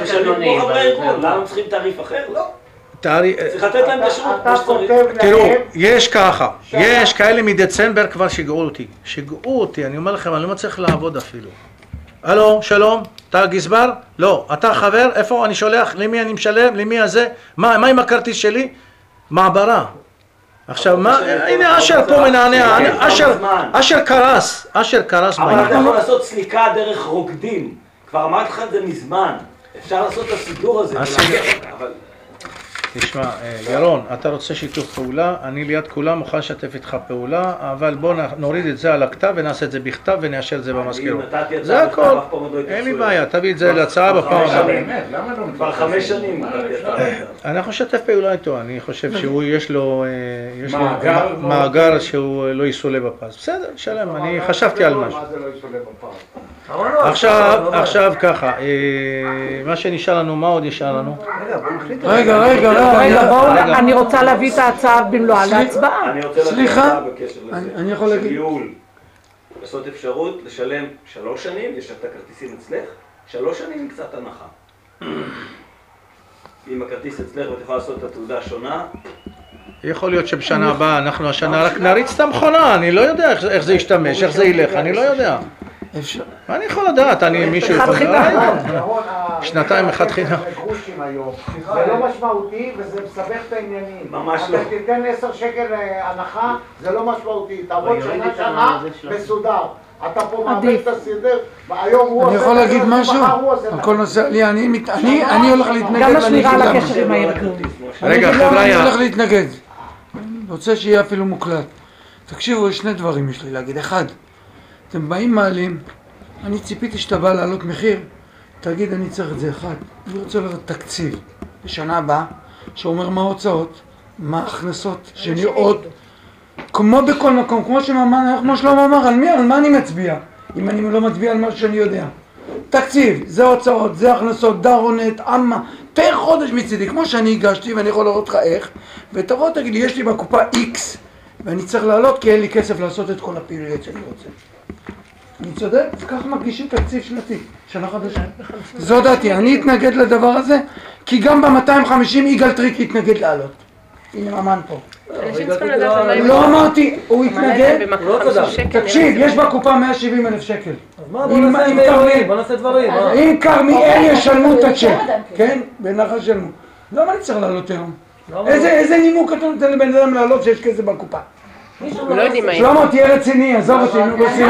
למה צריכים תעריף אחר? לא. צריך לתת להם את השירות. תראו, יש ככה, יש כאלה מדצמבר כבר שיגעו אותי, שיגעו אותי, אני אומר לכם, אני לא מצליח לעבוד אפילו. הלו, שלום, אתה גזבר? לא. אתה חבר? איפה אני שולח? למי אני משלם? למי הזה? מה, מה עם הכרטיס שלי? מעברה. עכשיו, מה, הנה אשר פה מנענע, אשר קרס, אשר קרס. אבל אתה יכול לעשות סליקה דרך רוקדים, כבר אמרתי לך את זה מזמן, אפשר לעשות את הסידור הזה. תשמע, ירון, אתה רוצה שיתוף פעולה, אני ליד כולם מוכן לשתף איתך פעולה, אבל בוא נוריד את זה על הכתב ונעשה את זה בכתב ונאשר את זה במזכירות. זה הכל, אין לי בעיה, תביא את זה להצעה בפעם הבאה. כבר חמש שנים. אנחנו נשתף פעולה איתו, אני חושב שהוא יש לו מאגר שהוא לא יסולא בפז. בסדר, שלם, אני חשבתי על משהו. עכשיו, עכשיו ככה, מה שנשאר לנו, מה עוד נשאר לנו? רגע, רגע, רגע, בואו, אני רוצה להביא את ההצעה במלואה להצבעה. אני רוצה סליחה, בקשר לזה. אני יכול להגיד. ייעול, לעשות אפשרות לשלם שלוש שנים, יש את הכרטיסים אצלך, שלוש שנים עם קצת הנחה. אם הכרטיס אצלך ואת יכולה לעשות את התעודה השונה. יכול להיות שבשנה הבאה אנחנו השנה רק נריץ את המכונה, אני לא יודע איך זה ישתמש, איך זה ילך, אני לא יודע. מה אני יכול לדעת? אני מישהו יכול לדעת? שנתיים אחד חינם. זה לא משמעותי וזה מסבך את העניינים. ממש לא. אתה תיתן עשר שקל הנחה, זה לא משמעותי. תעבוד שנה שנה מסודר. אתה פה מאבד את הסדר, והיום הוא אני יכול להגיד משהו? על כל נושא, אני הולך להתנגד. גם השמירה על הקשר עם הארגון. רגע, חבר'ה. אני הולך להתנגד. רוצה שיהיה אפילו מוקלט. תקשיבו, יש שני דברים יש לי להגיד. אחד, אתם באים מעלים, אני ציפיתי שאתה בא להעלות מחיר, תגיד אני צריך את זה. אחד, אני רוצה לראות תקציב בשנה הבאה, שאומר מה ההוצאות, מה ההכנסות, שנראות, כמו בכל מקום, כמו שמאמן, כמו שלמה אמר, על מי, על מה אני מצביע? אם אני לא מצביע על מה שאני יודע. תקציב, זה הוצאות, זה הכנסות, דרונט, אמה, פר חודש מצידי, כמו שאני הגשתי ואני יכול לראות לך איך, ותבוא תגיד לי, יש לי בקופה X, ואני צריך לעלות כי אין לי כסף לעשות את כל הפעילויות שאני רוצה. אני צודק? כך מגישים תקציב שנתי, שנה חדשה. זו דעתי, אני אתנגד לדבר הזה, כי גם ב-מאתיים וחמישים יגאל טריק יתנגד לעלות. הנה אמן פה. לא אמרתי, הוא יתנגד, תקשיב, יש בקופה מאה ושבעים אלף שקל. אז מה, בוא נעשה דברים. אם כרמיאל ישלמו את הצ'ק, כן? בנחל שלמו. למה אני צריך לעלות היום? איזה נימוק אתה נותן לבן אדם לעלות שיש כסף בקופה? לא יודעים מה יהיה. שלמה, תהיה רציני, עזוב אותי, נו רציני.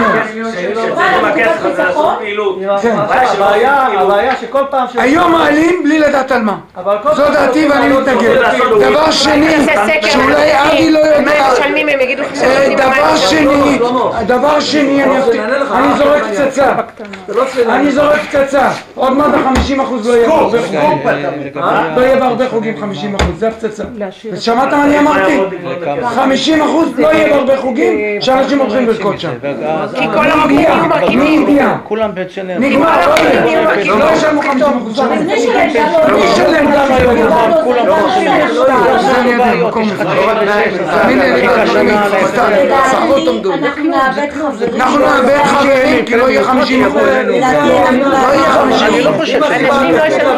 הבעיה שכל פעם... היום מעלים בלי לדעת על מה. זו דעתי ואני מתנגד. דבר שני, שאולי אבי לא יודע. דבר שני, דבר שני, אני זורק פצצה. אני זורק פצצה. עוד מעט ה-חמישים אחוז לא יהיה בהרבה חוגים. לא יהיה בהרבה חוגים חמישים אחוז, זה הפצצה. ושמעת מה אני אמרתי? חמישים אחוז לא יהיה בהרבה חוגים שאנשים הולכים לרקוד שם. כי כל החוגים יהיו מרכיבים. כולם בית שני. נגמר, לא ישלמו חמישים אחוז. מי ישלם גם היום? כולם לא אנחנו נאבד חברים כי לא יהיה חמישים אחוז. לא יהיה חמישים אחוז. אני לא חושב. אנשים לא ישלמו.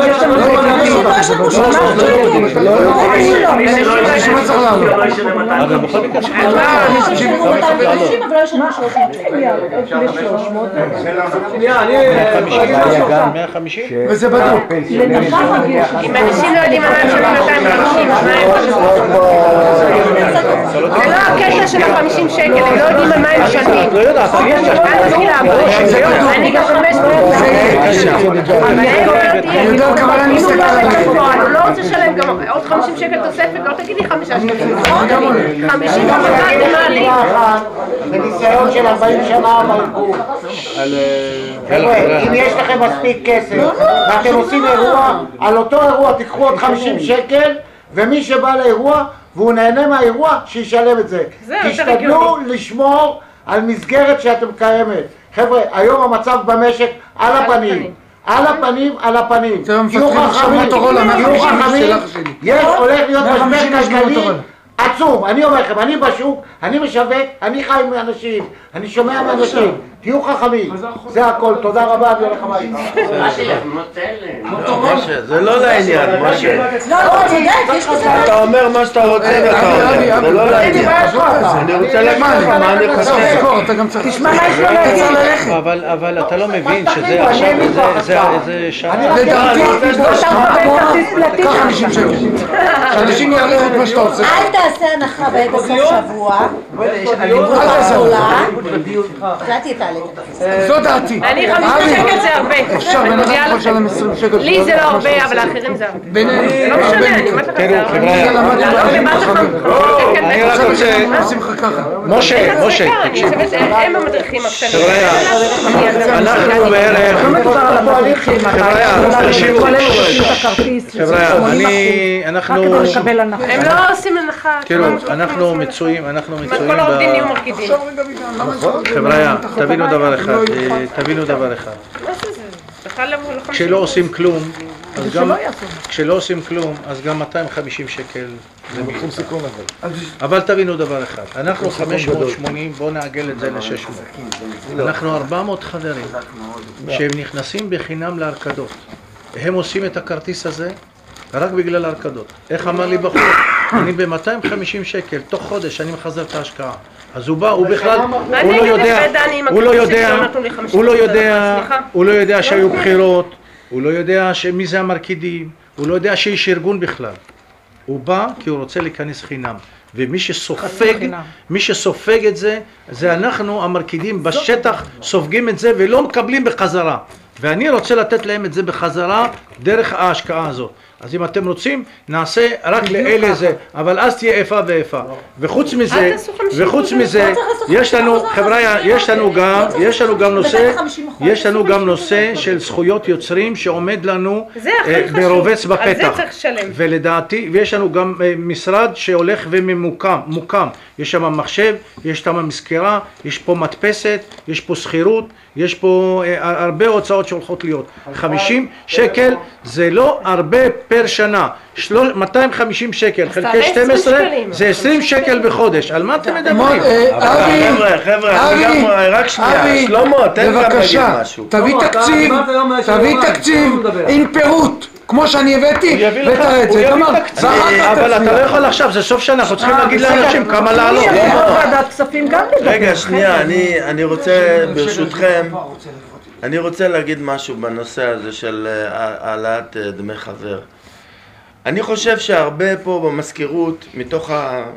שמה צריך לעלות? אבל בכל מקרה מאה וחמישים? וזה בדיוק. אם אנשים לא יודעים מה הם שלנו מאתיים וחמישים, מה הם חושבים? זה לא הקטע של ה-חמישים שקל, הם לא יודעים על מה הם משלמים. לא יודעת, אני מתחיל לעבוד. אני גם חמש מאות שקל. אבל הם לא יודעים. אם הוא לא בפועל, הוא לא רוצה לשלם גם עוד חמישים שקל תוספת, לא תגיד לי חמישה שקל. חמישים שקל זה מעלים. זה ניסיון של ארבעים שנה בארגון. אם יש לכם מספיק כסף ואתם עושים אירוע, על אותו אירוע תיקחו עוד חמישים שקל, ומי שבא לאירוע והוא נהנה מהאירוע שישלם את זה. תשתדלו לשמור על מסגרת שאתם קיימת. חבר'ה, היום המצב במשק על הפנים. על הפנים, על הפנים. תהיו חכמים, תהיו חכמים. יש, הולך להיות משבר כלכלי עצום. אני אומר לכם, אני בשוק, אני משווק, אני חי עם אנשים, אני שומע מאנשים. תהיו חכמים. זה הכל. תודה רבה, אני הולך הביתה. משה, זה לא לעניין, משה. לא, לא, צודק, יש לזה... אתה אומר מה שאתה רוצה ואתה אומר, זה לא לעניין. אני רוצה להגיד לך מה אני חושב. תשמע מה יש לו להגיד. אבל אתה לא מבין שזה עכשיו, זה שעה. לדעתי, קח חמישים שקל. שאנשים יעריכו את מה שאתה עושה. אל תעשה הנחה בעת הסוף שבוע. אל תעשה. החלטתי את העלית. זו דעתי. אני חמישים שקל זה הרבה. אפשר, בן אדם יכול לשלם עשרים שקל. לי זה לא הרבה, אבל האחרים זה הרבה. בינינו. זה לא משנה, אני אומרת לך, זה הרבה. אני רק רוצה... עושים לך ככה. משה, משה, תקשיב. הם המדריכים הקטנים. אנחנו בערך... חבר'ה, אני... אנחנו... הם לא עושים הנחה. תראו, אנחנו מצויים, אנחנו מצויים כל העובדים נהיו מרכיבים. חבר'ה, תבינו דבר אחד, תבינו דבר אחד. כשלא עושים כלום, כשלא עושים כלום, אז גם מאתיים וחמישים שקל זה מתחום סיכון. אבל תבינו דבר אחד, אנחנו חמש מאות ושמונים, בואו נעגל את זה ל-שש מאות. אנחנו ארבע מאות חדרים שהם נכנסים בחינם להרקדות. הם עושים את הכרטיס הזה רק בגלל ההרקדות. איך אמר לי בחור? אני ב-מאתיים וחמישים שקל, תוך חודש אני מחזר את ההשקעה. אז הוא בא, הוא בכלל, הוא לא יודע, הוא לא יודע, הוא לא יודע, הוא לא יודע שהיו בחירות, הוא לא יודע מי זה המרקידים, הוא לא יודע שיש ארגון בכלל. הוא בא כי הוא רוצה להיכנס חינם. ומי שסופג, מי שסופג את זה, זה אנחנו המרקידים בשטח, סופגים את זה ולא מקבלים בחזרה. ואני רוצה לתת להם את זה בחזרה דרך ההשקעה הזאת. אז אם אתם רוצים, נעשה רק לאלה זה, אבל אז תהיה איפה ואיפה. וחוץ מזה, וחוץ מזה, יש לנו, חבר'ה, יש לנו גם, יש לנו גם נושא, יש לנו גם נושא של זכויות יוצרים שעומד לנו ברובץ בפתח. ולדעתי, ויש לנו גם משרד שהולך וממוקם, מוקם. יש שם מחשב, יש שם מזכירה, יש פה מדפסת, יש פה שכירות, יש פה הרבה הוצאות שהולכות להיות. חמישים שקל זה לא הרבה פר שנה. מאתיים וחמישים שקל חלקי שתים עשרה זה עשרים שקל בחודש. על מה אתם מדברים? חבר'ה, חבר'ה, רק שנייה. שלמה, תן גם להגיד משהו. תביא תקציב, תביא תקציב עם פירוט. כמו שאני הבאתי, ותראה את זה, אבל אתה לא יכול עכשיו, זה סוף שנה, אנחנו צריכים להגיד לאנשים כמה לעלות. ועדת כספים גם לדבר. רגע, שנייה, אני רוצה, ברשותכם, אני רוצה להגיד משהו בנושא הזה של העלאת דמי חבר. אני חושב שהרבה פה במזכירות, מתוך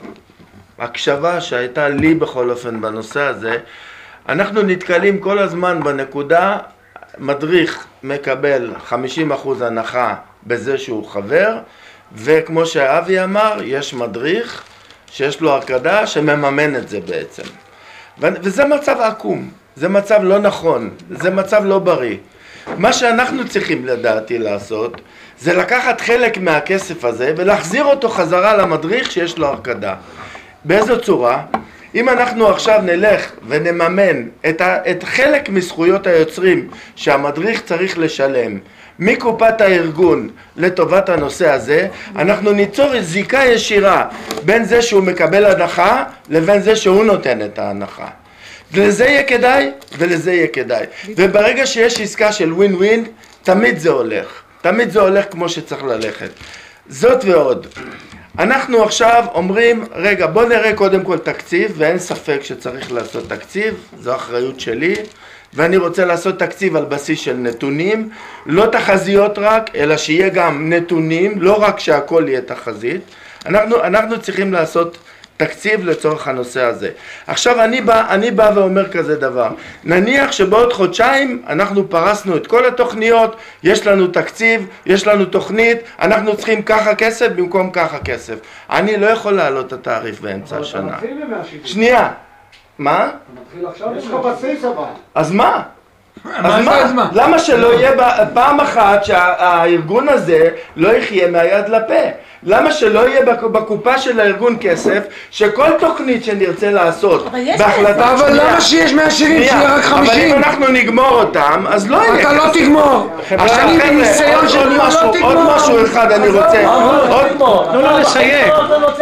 ההקשבה שהייתה לי בכל אופן בנושא הזה, אנחנו נתקלים כל הזמן בנקודה, מדריך מקבל חמישים אחוז הנחה בזה שהוא חבר, וכמו שאבי אמר, יש מדריך שיש לו הרקדה שמממן את זה בעצם. וזה מצב עקום, זה מצב לא נכון, זה מצב לא בריא. מה שאנחנו צריכים לדעתי לעשות, זה לקחת חלק מהכסף הזה ולהחזיר אותו חזרה למדריך שיש לו הרקדה. באיזו צורה? אם אנחנו עכשיו נלך ונממן את, ה, את חלק מזכויות היוצרים שהמדריך צריך לשלם מקופת הארגון לטובת הנושא הזה, אנחנו ניצור זיקה ישירה בין זה שהוא מקבל הנחה לבין זה שהוא נותן את ההנחה. ולזה יהיה כדאי ולזה יהיה כדאי. וברגע שיש עסקה של ווין ווין, תמיד זה הולך. תמיד זה הולך כמו שצריך ללכת. זאת ועוד. אנחנו עכשיו אומרים, רגע, בוא נראה קודם כל תקציב, ואין ספק שצריך לעשות תקציב, זו אחריות שלי, ואני רוצה לעשות תקציב על בסיס של נתונים, לא תחזיות רק, אלא שיהיה גם נתונים, לא רק שהכל יהיה תחזית. אנחנו, אנחנו צריכים לעשות תקציב לצורך הנושא הזה. עכשיו אני בא, אני בא ואומר כזה דבר, נניח שבעוד חודשיים אנחנו פרסנו את כל התוכניות, יש לנו תקציב, יש לנו תוכנית, אנחנו צריכים ככה כסף במקום ככה כסף. אני לא יכול להעלות את התעריף באמצע השנה. שנייה. מה? יש לך בסיס אבל. אז מה? אז מה? למה שלא יהיה פעם אחת שהארגון הזה לא יחיה מהיד לפה? למה שלא יהיה בקופה של הארגון כסף שכל תוכנית שנרצה לעשות בהחלטה... אבל למה שיש מאה שבעים שיהיה רק חמישים? אבל אם אנחנו נגמור אותם אז לא יהיה כסף. אתה לא תגמור. עכשיו בניסיון של לא תגמור. עוד משהו אחד אני רוצה. תנו לו לסיים.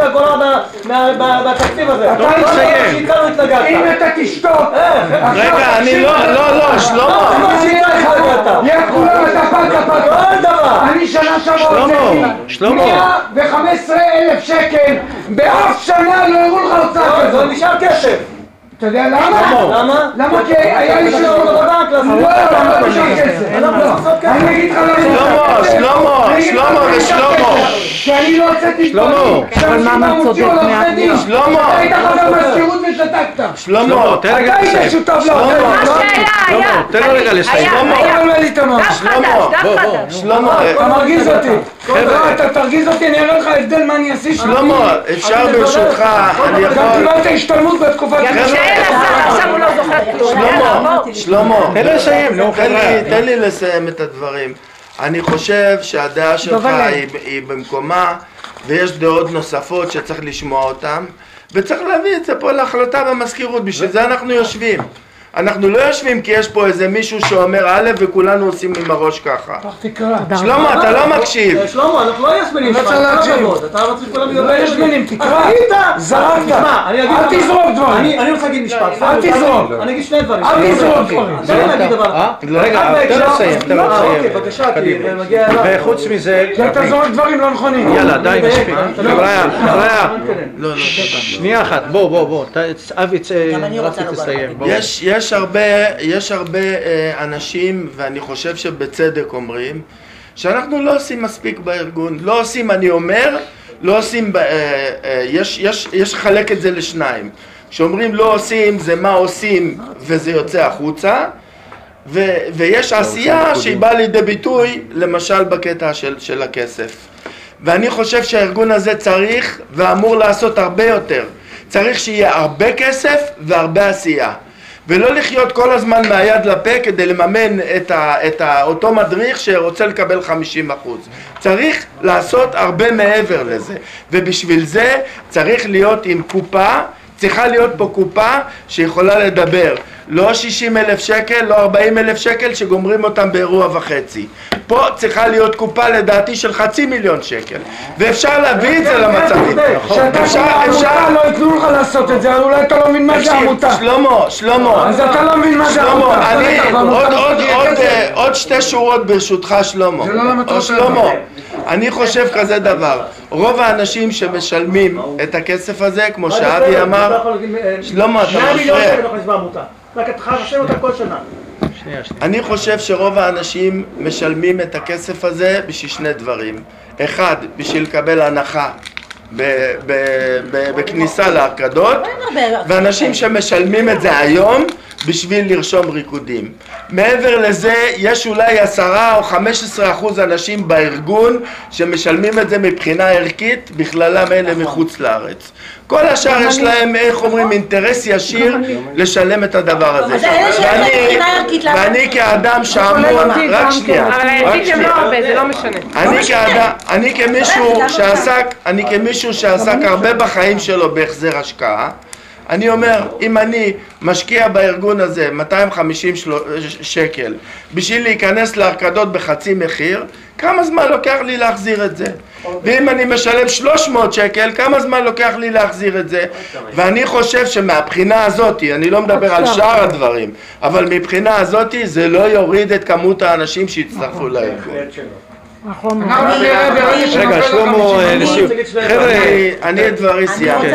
בתקציב הזה. תנו לו לסיים. אם אתה תשתוק. רגע, אני לא, לא, לא, שלמה. יהיה כולם אתה פקה פקה. אני שנה שבוע הוצאתי מאה וחמישה עשר אלף שקל, באף שנה לא הראו לך הוצאה כזאת. זה נשאר כסף. אתה יודע למה? למה? למה? כי היה לי שלמה בבנק. לא, לא נשאר כסף. אני אגיד לך למה. שלמה, שלמה ושלמה. שאני לא הוצאתי שלמה. אבל מה מה צודק מהתניה? שלמה. היית חבר מזכירות ושתקת. שלמה, תן רגע לסיים. אתה היית שותף לו. שלמה, תן לו רגע לסיים. שלמה, שלמה. אתה מרגיז אותי. אתה תרגיז אותי, אני אראה לך הבדל מה אני אעשי. שלמה, אפשר ברשותך, אני יכול... גם קיבלת השתלמות בתקופת... עכשיו הוא לא זוכר כלום. שלמה, שלמה. תן לי לסיים, נו, תן לי לסיים את הדברים. אני חושב שהדעה שלך היא במקומה, ויש דעות נוספות שצריך לשמוע אותן, וצריך להביא את זה פה להחלטה במזכירות, בשביל זה אנחנו יושבים. אנחנו לא יושבים כי יש פה איזה מישהו שאומר א' וכולנו עושים עם הראש ככה. שלמה, אתה לא מקשיב. שלמה, אנחנו לא ישמנים שלך, אתה רוצה שכולם ידעו. לא ישמנים, תקרא. זרקת. אל תזרוק דברים. אני רוצה להגיד משפט. אל תזרוק. אני אגיד שני דברים. אל תזרוק דברים. תן לי להגיד דבר. רגע, תן לו לסיים, תן לו לסיים. אוקיי, בבקשה, כי זה מגיע אליי. וחוץ מזה... אתה זורק דברים לא נכונים. יאללה, די, מספיק. חבריה, חבריה. שנייה אחת, בוא, בוא, בוא. אבי, רצי תסיים. יש הרבה, יש הרבה אנשים, ואני חושב שבצדק אומרים, שאנחנו לא עושים מספיק בארגון. לא עושים, אני אומר, לא עושים, יש, יש, יש לחלק את זה לשניים. כשאומרים לא עושים, זה מה עושים וזה יוצא החוצה, ו, ויש עשייה שהיא באה לידי ביטוי, למשל בקטע של, של הכסף. ואני חושב שהארגון הזה צריך ואמור לעשות הרבה יותר. צריך שיהיה הרבה כסף והרבה עשייה. ולא לחיות כל הזמן מהיד לפה כדי לממן את, ה, את ה, אותו מדריך שרוצה לקבל חמישים אחוז. צריך לעשות הרבה מעבר לזה. ובשביל זה צריך להיות עם קופה, צריכה להיות פה קופה שיכולה לדבר. לא שישים אלף שקל, לא ארבעים אלף שקל שגומרים אותם באירוע וחצי. פה צריכה להיות קופה לדעתי של חצי מיליון שקל. ואפשר להביא את זה למצבים. שאתה עמותה לא ייתנו לך לעשות את זה, אולי אתה לא מבין מה זה עמותה. שלמה, שלמה. אז אתה לא מבין מה זה עמותה. עוד שתי שורות ברשותך שלמה. זה לא למטרות. שלמה, אני חושב כזה דבר. רוב האנשים שמשלמים את הכסף הזה, כמו שאבי אמר, שלמה, אתה מפריע. רק אתה חרשם אותה כל שנה. אני חושב שרוב האנשים משלמים את הכסף הזה בשביל שני דברים. אחד, בשביל לקבל הנחה בכניסה להרקדות, ואנשים שמשלמים את זה היום בשביל לרשום ריקודים. מעבר לזה, יש אולי עשרה או חמש עשרה אחוז אנשים בארגון שמשלמים את זה מבחינה ערכית, בכללם אלה מחוץ לארץ. כל השאר יש להם, איך אומרים, אינטרס ישיר לשלם את הדבר הזה. ואני כאדם שאמון, רק שנייה, רק שנייה. אני כמישהו שעסק, אני כמישהו שעסק הרבה בחיים שלו בהחזר השקעה, אני אומר, אם אני משקיע בארגון הזה מאתיים וחמישים שקל בשביל להיכנס להרקדות בחצי מחיר, כמה זמן לוקח לי להחזיר את זה? ואם אני משלם שלוש מאות שקל, כמה זמן לוקח לי להחזיר את זה? ואני חושב שמהבחינה הזאת, אני לא מדבר על שאר הדברים, אבל מבחינה הזאת זה לא יוריד את כמות האנשים שהצטרפו לארגון. נכון. רגע, שלמה, חבר'ה, אני את דברי סיימתי.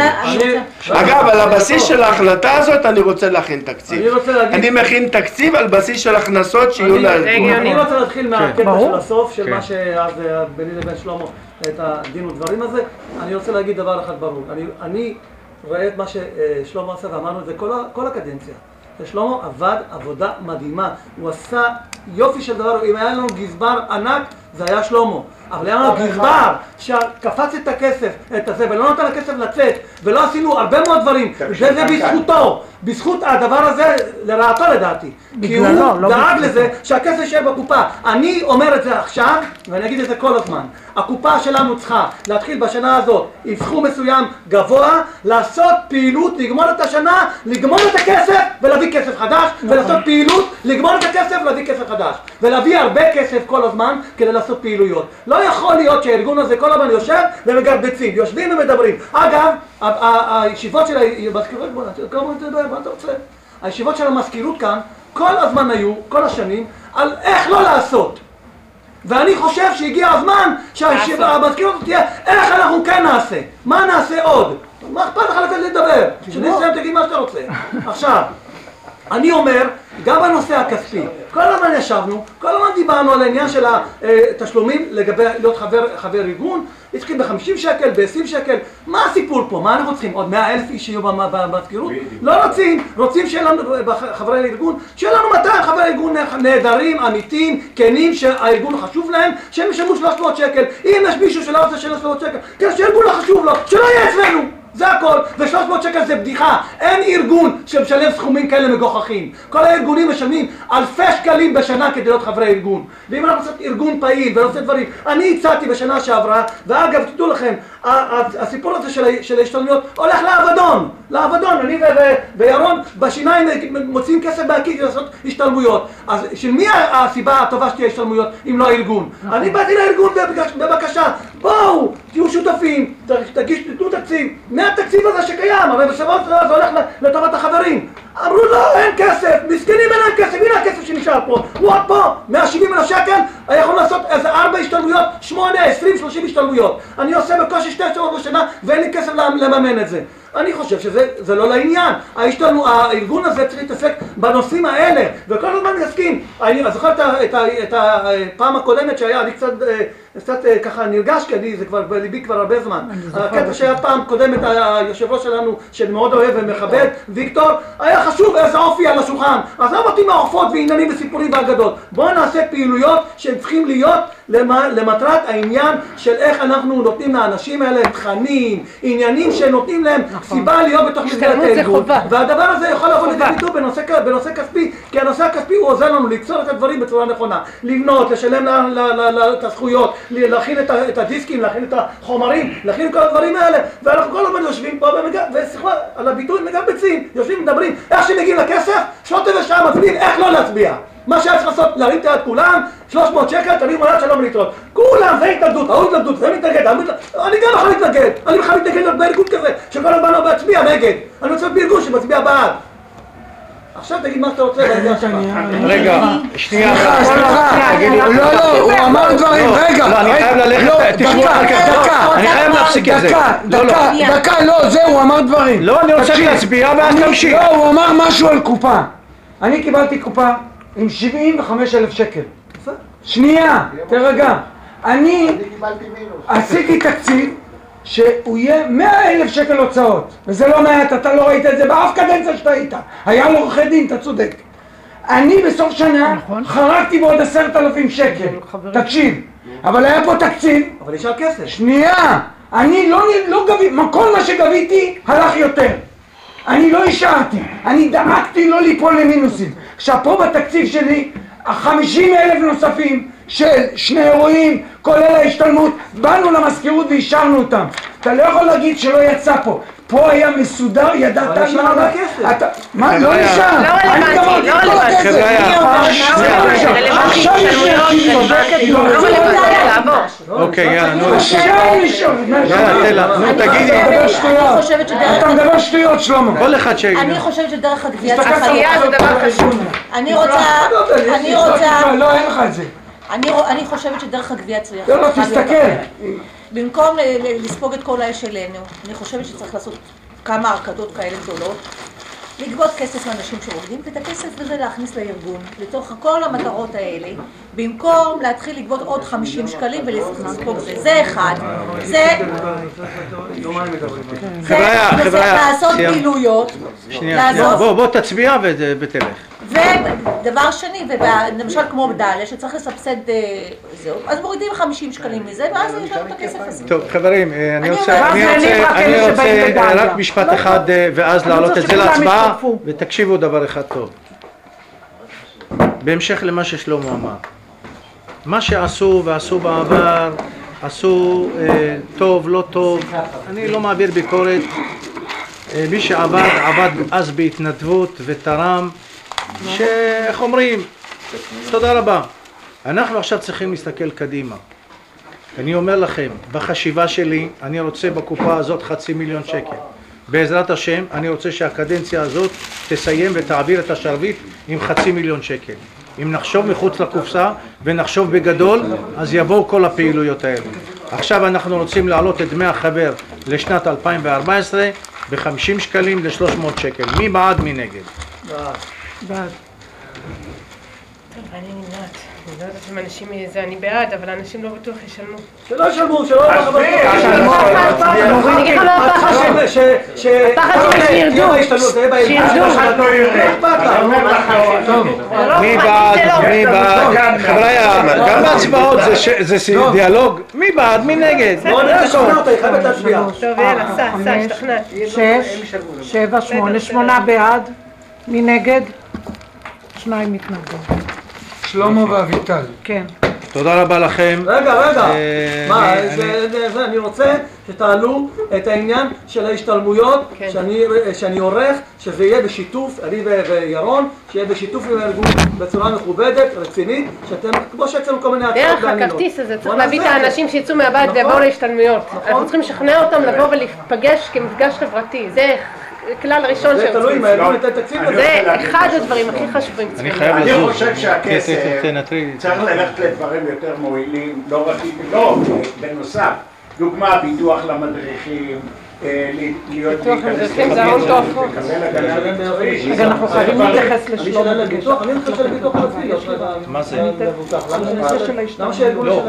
אגב, על הבסיס של ההחלטה הזאת אני רוצה להכין תקציב. אני מכין תקציב על בסיס של הכנסות שיהיו לארגון. אני רוצה להתחיל מהקטע של הסוף, של מה שאז ביני לבין שלמה, את הדין ודברים הזה. אני רוצה להגיד דבר אחד ברור. אני רואה את מה ששלמה עשה ואמרנו את זה כל הקדנציה. שלמה עבד עבודה מדהימה, הוא עשה יופי של דבר. אם היה לנו גזבר ענק זה היה שלמה, אבל היה לנו גזבר שקפץ את הכסף, את הזה, ולא נתן לכסף לצאת, ולא עשינו הרבה מאוד דברים, וזה בזכותו, בזכות הדבר הזה לרעתו לדעתי, כי הוא דאג לזה שהכסף יישאר בקופה. אני אומר את זה עכשיו, ואני אגיד את זה כל הזמן, הקופה שלנו צריכה להתחיל בשנה הזאת עם סכום מסוים גבוה, לעשות פעילות, לגמור את השנה, לגמור את הכסף ולהביא כסף חדש, ולעשות פעילות, לגמור את הכסף ולהביא כסף חדש, ולהביא הרבה כסף כל הזמן כדי לעשות פעילויות. לא יכול להיות שהארגון הזה כל הזמן יושב ומגרבצים, יושבים ומדברים. אגב, הישיבות של המזכירות, כמה אתה יודע, מה אתה רוצה? הישיבות של המזכירות כאן כל הזמן היו, כל השנים, על איך לא לעשות. ואני חושב שהגיע הזמן שהמזכירות תהיה איך אנחנו כן נעשה, מה נעשה עוד. מה אכפת לך לתת לדבר? שנסיים תגיד מה שאתה רוצה. עכשיו, אני אומר, גם בנושא הכספי, כל הזמן ישבנו, כל הזמן דיברנו על העניין של התשלומים לגבי להיות חבר, חבר ארגון, התחיל ב-חמישים שקל, ב-עשרים שקל, מה הסיפור פה? מה אנחנו צריכים? עוד מאה אלף איש שיהיו במזכירות? לא רוצים, רוצים שיהיה לנו חברי ארגון, שיהיה לנו מאתיים חברי ארגון נהדרים, אמיתיים, כנים, שהארגון חשוב להם, שהם ישלמו שלוש מאות שקל. אם יש מישהו שלא רוצה שלוש מאות שקל, כן, שהארגון לא חשוב לו, שלא יהיה אצלנו. זה הכל, ו-שלוש מאות שקל זה בדיחה. אין ארגון שמשלם סכומים כאלה מגוחכים. כל הארגונים משלמים אלפי שקלים בשנה כדי להיות חברי ארגון. ואם אנחנו עושים ארגון פעיל ולעושה דברים, אני הצעתי בשנה שעברה, ואגב, תדעו לכם, הסיפור הזה של ההשתלמויות הולך לאבדון, לאבדון. אני וירון בשיניים מוצאים כסף בהכיס לעשות השתלמויות. אז של מי הסיבה הטובה שתהיה השתלמויות אם לא הארגון? אני באתי לארגון בבקשה, בואו, תהיו שותפים, תגישו תקציב. מהתקציב הזה שקיים, אבל בסופו של דבר זה הולך לטובת החברים. אמרו לא, אין כסף, מסכנים אין להם כסף, הנה הכסף שנשאר פה, הוא עוד פה, מאה שבעים אלף שקל, אני יכול לעשות איזה ארבע השתלמויות, שמונה, עשרים, שלושים השתלמויות. אני עושה בקושי שתי השתלמויות בשנה ואין לי כסף לממן את זה. אני חושב שזה לא לעניין. הארגון הזה צריך להתעסק בנושאים האלה, וכל הזמן יסכים. אני זוכר את הפעם הקודמת שהיה, אני קצת קצת ככה נרגש, כי אני, זה כבר בליבי כבר הרבה זמן. הקטע שהיה פעם קודמת, היושב ראש שלנו, שאני מאוד אוהב ומכבד, ויקטור, היה חשוב איזה אופי על השולחן. עזב אותי מהעופות ועניינים וסיפורים ואגדות. בואו נעשה פעילויות שהם צריכים להיות למטרת העניין של איך אנחנו נותנים לאנשים האלה תכנים, עניינים שנותנים להם סיבה להיות בתוך מסגרת הארגון. והדבר הזה יכול לבוא לידי ביטוי בנושא כספי, כי הנושא הכספי הוא עוזר לנו ליצור את הדברים בצורה נכונה. לבנות, לשלם את הזכויות, להכין את הדיסקים, להכין את החומרים, להכין את כל הדברים האלה. ואנחנו כל הזמן יושבים פה וסליחה על הביטוי מגבצים, יושבים מדברים, איך שמגיעים לכסף, שלושת רבעי שעה מצביעים איך לא להצביע. מה שהיה צריך לעשות, להרים את היד כולם, שלוש מאות שקל, תביא מולד שלום ולהתראות. כולם, זה התנגדות, ההוא התנגדות, זה מתנגד, אני גם יכול להתנגד. אני בכלל מתנגד בארגון כזה, שכל הזמן לא להצביע נגד. אני רוצה בארגון שמצביע בעד. עכשיו תגיד מה שאתה רוצה, רגע, שנייה. לא, לא, הוא אמר דברים, רגע. לא, אני חייב ללכת, תשמעו אחר כך. דקה, אני חייב להפסיק את זה. דקה, דקה, דקה, לא, זהו, הוא אמר דברים. לא, אני רוצה להצביע ואז תמשיך. לא, הוא אמר משהו על קופה. אני קיבלתי קופה עם שבעים וחמישה אלף שקל. שנייה, תרגע. אני עשיתי תקציב שהוא יהיה מאה אלף שקל הוצאות, וזה לא מעט, אתה לא ראית את זה באף קדנציה שאתה היית. היה לו עורכי דין, אתה צודק. אני בסוף שנה חרקתי בעוד עשרת אלפים שקל. תקשיב, אבל היה פה תקציב. אבל נשאר כסף. שנייה, אני לא, לא גבי, כל מה שגביתי הלך יותר. אני לא השארתי, אני דאגתי לא ליפול למינוסים. עכשיו פה בתקציב שלי, חמישים אלף נוספים של שני אירועים, כולל ההשתלמות, באנו למזכירות ואישרנו אותם. אתה לא יכול להגיד שלא יצא פה. פה היה מסודר, ידעת על מה הרבה כסף. מה? לא נשאר. לא רלוונטי, לא רלוונטי. עכשיו יש לא רלוונטי לעבור. אוקיי, יאללה, נו. יאללה, תלה, נו תגידי. אתה מדבר שטויות, שלמה. כל אחד שיגיד. אני חושבת שדרך הגבייה הגבייה זה דבר חשוב. אני רוצה, אני רוצה... לא, אין לך את זה. אני חושבת שדרך הגבייה צריך... לא, לא, תסתכל. במקום לספוג את כל האש אלינו, אני חושבת שצריך לעשות כמה הרקדות כאלה גדולות, לגבות כסף לאנשים שעובדים, ואת הכסף הזה להכניס לארגון, לתוך כל המטרות האלה, במקום להתחיל לגבות עוד חמישים שקלים ולספוג זה. זה אחד. זה... זה לעשות פעילויות. שנייה, בוא, בוא תצביע ותלך. ודבר שני, ולמשל כמו בדאלה, שצריך לסבסד זהו, אז מורידים חמישים שקלים מזה, ואז יש לנו את הכסף הזה. טוב, חברים, אני רוצה רק משפט אחד, ואז להעלות את זה להצבעה, ותקשיבו דבר אחד טוב. בהמשך למה ששלמה אמר, מה שעשו ועשו בעבר, עשו טוב, לא טוב, אני לא מעביר ביקורת, מי שעבד, עבד אז בהתנדבות ותרם, שאיך אומרים, תודה רבה. אנחנו עכשיו צריכים להסתכל קדימה. אני אומר לכם, בחשיבה שלי, אני רוצה בקופה הזאת חצי מיליון שקל. בעזרת השם, אני רוצה שהקדנציה הזאת תסיים ותעביר את השרביט עם חצי מיליון שקל. אם נחשוב מחוץ לקופסה ונחשוב בגדול, אז יבואו כל הפעילויות האלה. עכשיו אנחנו רוצים להעלות את דמי החבר לשנת אלפיים וארבע עשרה ב-חמישים שקלים ל-שלוש מאות שקל. מי בעד, מי נגד? בעד. בעד. טוב, אני נמנעת. אני לא יודעת אם אנשים זה, אני בעד, אבל אנשים לא בטוח ישלמו. שלא ישלמו, שלא ישלמו. אני אגיד לך לא הפחד. הפחד שלי שירדו. שירדו. מי בעד? מי בעד? חבר'ה, גם בהצבעות זה דיאלוג. מי בעד? מי נגד? בוא נשכנע אותה, היא חייבת להצביע. טוב, יאללה, סע, סע, השתכנע. שש, שבע, שמונה, שמונה בעד. מי נגד? שניים מתנגדים. שלמה ואביטל. כן. תודה רבה לכם. רגע, רגע. מה, זה, אני רוצה שתעלו את העניין של ההשתלמויות, שאני עורך, שזה יהיה בשיתוף, אני וירון, שיהיה בשיתוף עם הארגון בצורה מכובדת, רצינית, שאתם, כמו שאצלנו כל מיני הצעות דרך הכרטיס הזה, צריך להביא את האנשים שיצאו מהבית ויבואו להשתלמויות. אנחנו צריכים לשכנע אותם לבוא ולהיפגש כמפגש חברתי. זה כלל ראשון זה תלוי אם הארגון ייתן תקציב. זה אחד הדברים הכי חשובים. אני חושב שהכסף צריך ללכת לדברים יותר מועילים, לא רק, לא, בנוסף, דוגמה, ביטוח למדריכים, להיות להיכנס לקבל הגנה מקצועית. רגע, אנחנו חייבים להתייחס לשלום. אני חושב של ביטוח רפואי. מה זה? הנושא של ההשתלמות. לא,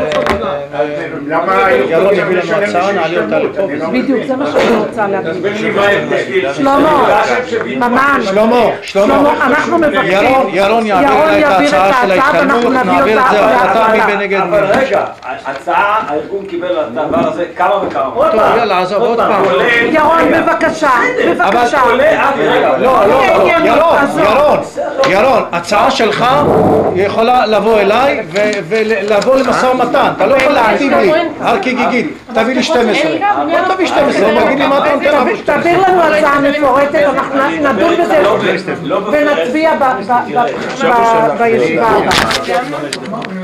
למה ירון יביא לנו הצעה, נעלה אותה לפה. בדיוק, זה מה שאני רוצה להגיד. תסביר מה ההבדל. שלמה, ממש. שלמה, שלמה, אנחנו מבקשים. ירון, ירון יעביר אליי את ההצעה של ההשתלמות, נעביר את זה להחלטה מי בנגד מי. אבל רגע, הצעה, הארגון קיבל את הדבר הזה כמה וכמה. טוב, יאללה, עזוב עוד פעם. ירון, בבקשה, בבקשה. לא, לא, ירון, ירון, ירון, הצעה שלך יכולה לבוא אליי ולבוא למשא ומתן. אתה לא יכול להעתיב לי, הר כגיגית, תביא לי שתים עשרה. לא תביא שתים עשרה, תגיד לי מה אתה נותן לנו. תעביר לנו הצעה מפורטת, אנחנו נדון בזה ונצביע בישיבה הבאה.